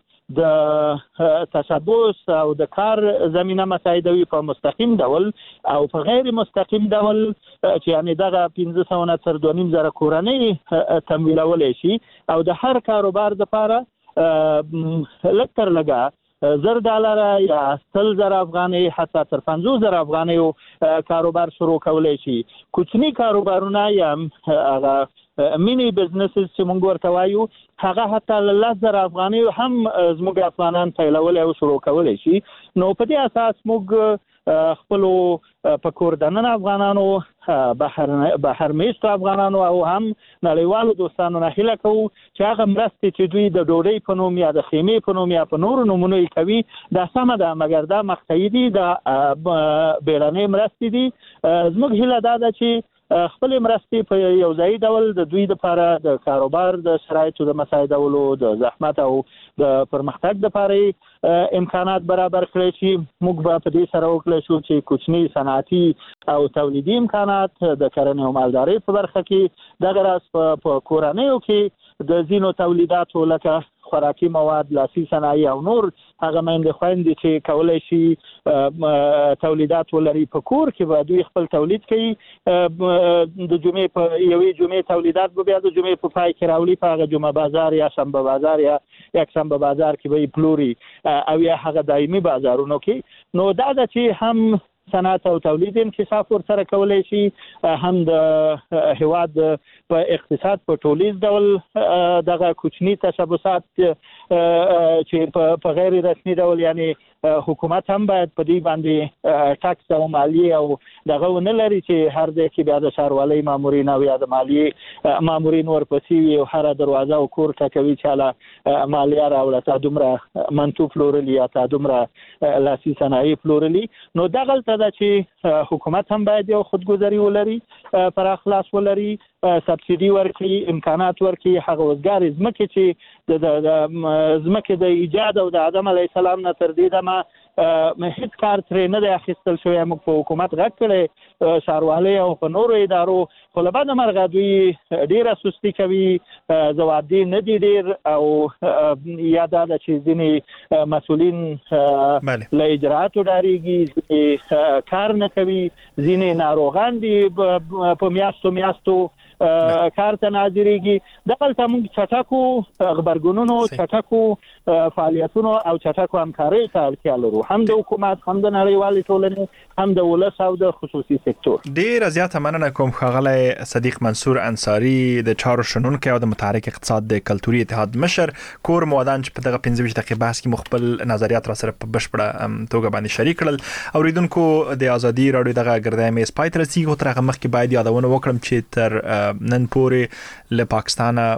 د تشبث او د کار زمينه مساعدوي په مستقیم ډول او په غیر مستقیم ډول چې یعنی دغه 500 تر 2,500 کورنۍ تمویلول شي او د هر کاروبار لپاره لکتر لګا $10 یا $100 افغانۍ حتی تر $50,000 افغانۍ کاروبار شروع کولای شي کوچني کاروبارونه یا هغه مینی بزنسز چې موږ ورته وایو هغه حتی $10,000 افغانۍ هم زموږ افغانان پیلول او شروع کولای شي نو په دې اساس موږ خپل په کور دننه افغانانو بهر میشتو افغانانو او هم نړیوالو دوستانو نه هیله کوو چې هغه مرستې چې دوی د ډوډۍ په نوم یا د خیمې په نوم یا په نورو نومونو کوي دا سمه ده مګر دا مقطعي دي دا بیړنۍ مرستې دي زموږ هیله دا ده چې خپل مرستې په یو ځای ډول د دوی لپاره د کاروبار د شرایطو د مساعدولو د زحمت او د پرمختګ لپاره امکانات برابر کړي شي موږ به په دې سره وکړو چې کوچني صنعتي او تولیدي امکانات د کرنې او مالدارۍ په برخه کې دغه راس په کورنیو کې د زینو تولیداتو لکه خوراکي مواد لاسي صنایع او نور هغه مېندې خويندې چې کولای شي تولیدات ولري په کور کې به دوی خپل تولید کوي د جمعې په یوې جمعې تولیدات به بیا د جمعې په پای کې راولي په هغه جمعه بازار یا شنبه بازار یا یکشنبه بازار کې به پلوري او یا هغه دایمي بازارونو کې نو دا چې هم صنعت او تولید انکشاف ورسره کولای شي هم د هواد په اقتصاد په ټولیز ډول دغه کوچني تشبثات چې په غیر رسمي ډول یعنی حکومت هم باید په دې باندې ټاکس او مالیه او دغه ونه لري چې هر ځای کې بیا د ښاروالۍ مامورین او یا د مالیه مامورین ورپسې وي او هر دروازه او کور ټکوي چې له مالیه راوړه تا دومره منتو فلورلی یا تا دومره لاسي صنایع فلورلی نو دغه دا چې حکومت هم باید یو خودګذری ولري پر اخلاص ولري سبسيدي ورکړي امکانات ورکړي هغه وزګار زمکه چې د زمکه د ایجاد او د آدم علی السلام نه تر دې دمه هیڅ کار ترې نه دی اخیستل شوی موږ په حکومت غږ کړی ښاروالۍ او په نورو ادارو خو له بده مرغه دوی ډیره سستی کوي ځوابدي نه دي ډیر او یا دا چې ځینې مسؤلین له اجراءاتو ډاریږي کار نه کوي ځینې ناروغان دي په میاشتو کار ته ناظریږي دغه موږ چټکو خبرګونونو چټکو فعالیتونو او چټکو همکارۍ ته اړتیا لرو هم د حکومت هم د نړیوال ټولنې هم د ولس او د خصوصي سکتور ډیر زیاته مننه کوم خغلی صدیق منصور انصاری د چارو شنونکو او د متحرک اقتصاد د کلتوري اتحاد مشر کور مودان چې په دغه 15 دقیقې بحث کې مخبل نظریات را سره په بشپړه توګه باندې شریک کړل اوریدونکو د ازادي رادیو دغه ګردای مې سپایتر سیغه ترغه مخ کې باید یادونه وکړم چې تر نن پورې له پاکستان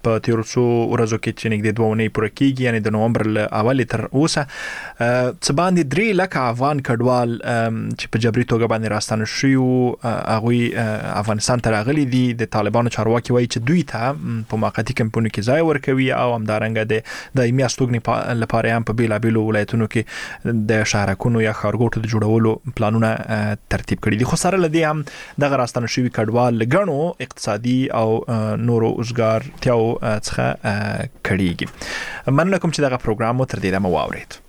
په تیر څو ورځو کې چې نږدې 2 اونۍ پوره کیږي یعنی د نومبر ل اول تر اوسه څه باندې 3 لک افغان کډوال چې په جبري توګه باندې راستانه شوي هغه افغانستان ته راغلي دي د طالبانو چارواکي وایي چې دوی ته په موقتی کمپونو کې ځای ورکوي او همدارنګه د دایمي استوګنې لپاره هم په بیلابیلو ولایتونو کې د شهرکونو یا ښارګوټو د جوړولو پلانونه ترتیب کړي دي. خو سره لدی هم د راستانه شوي کډوال لګڼو اقتصادي او نورو اوسګار تیاو څخه کړيږي. مننه کوم چې دغه پروګرام مو تر دې دمه واورید.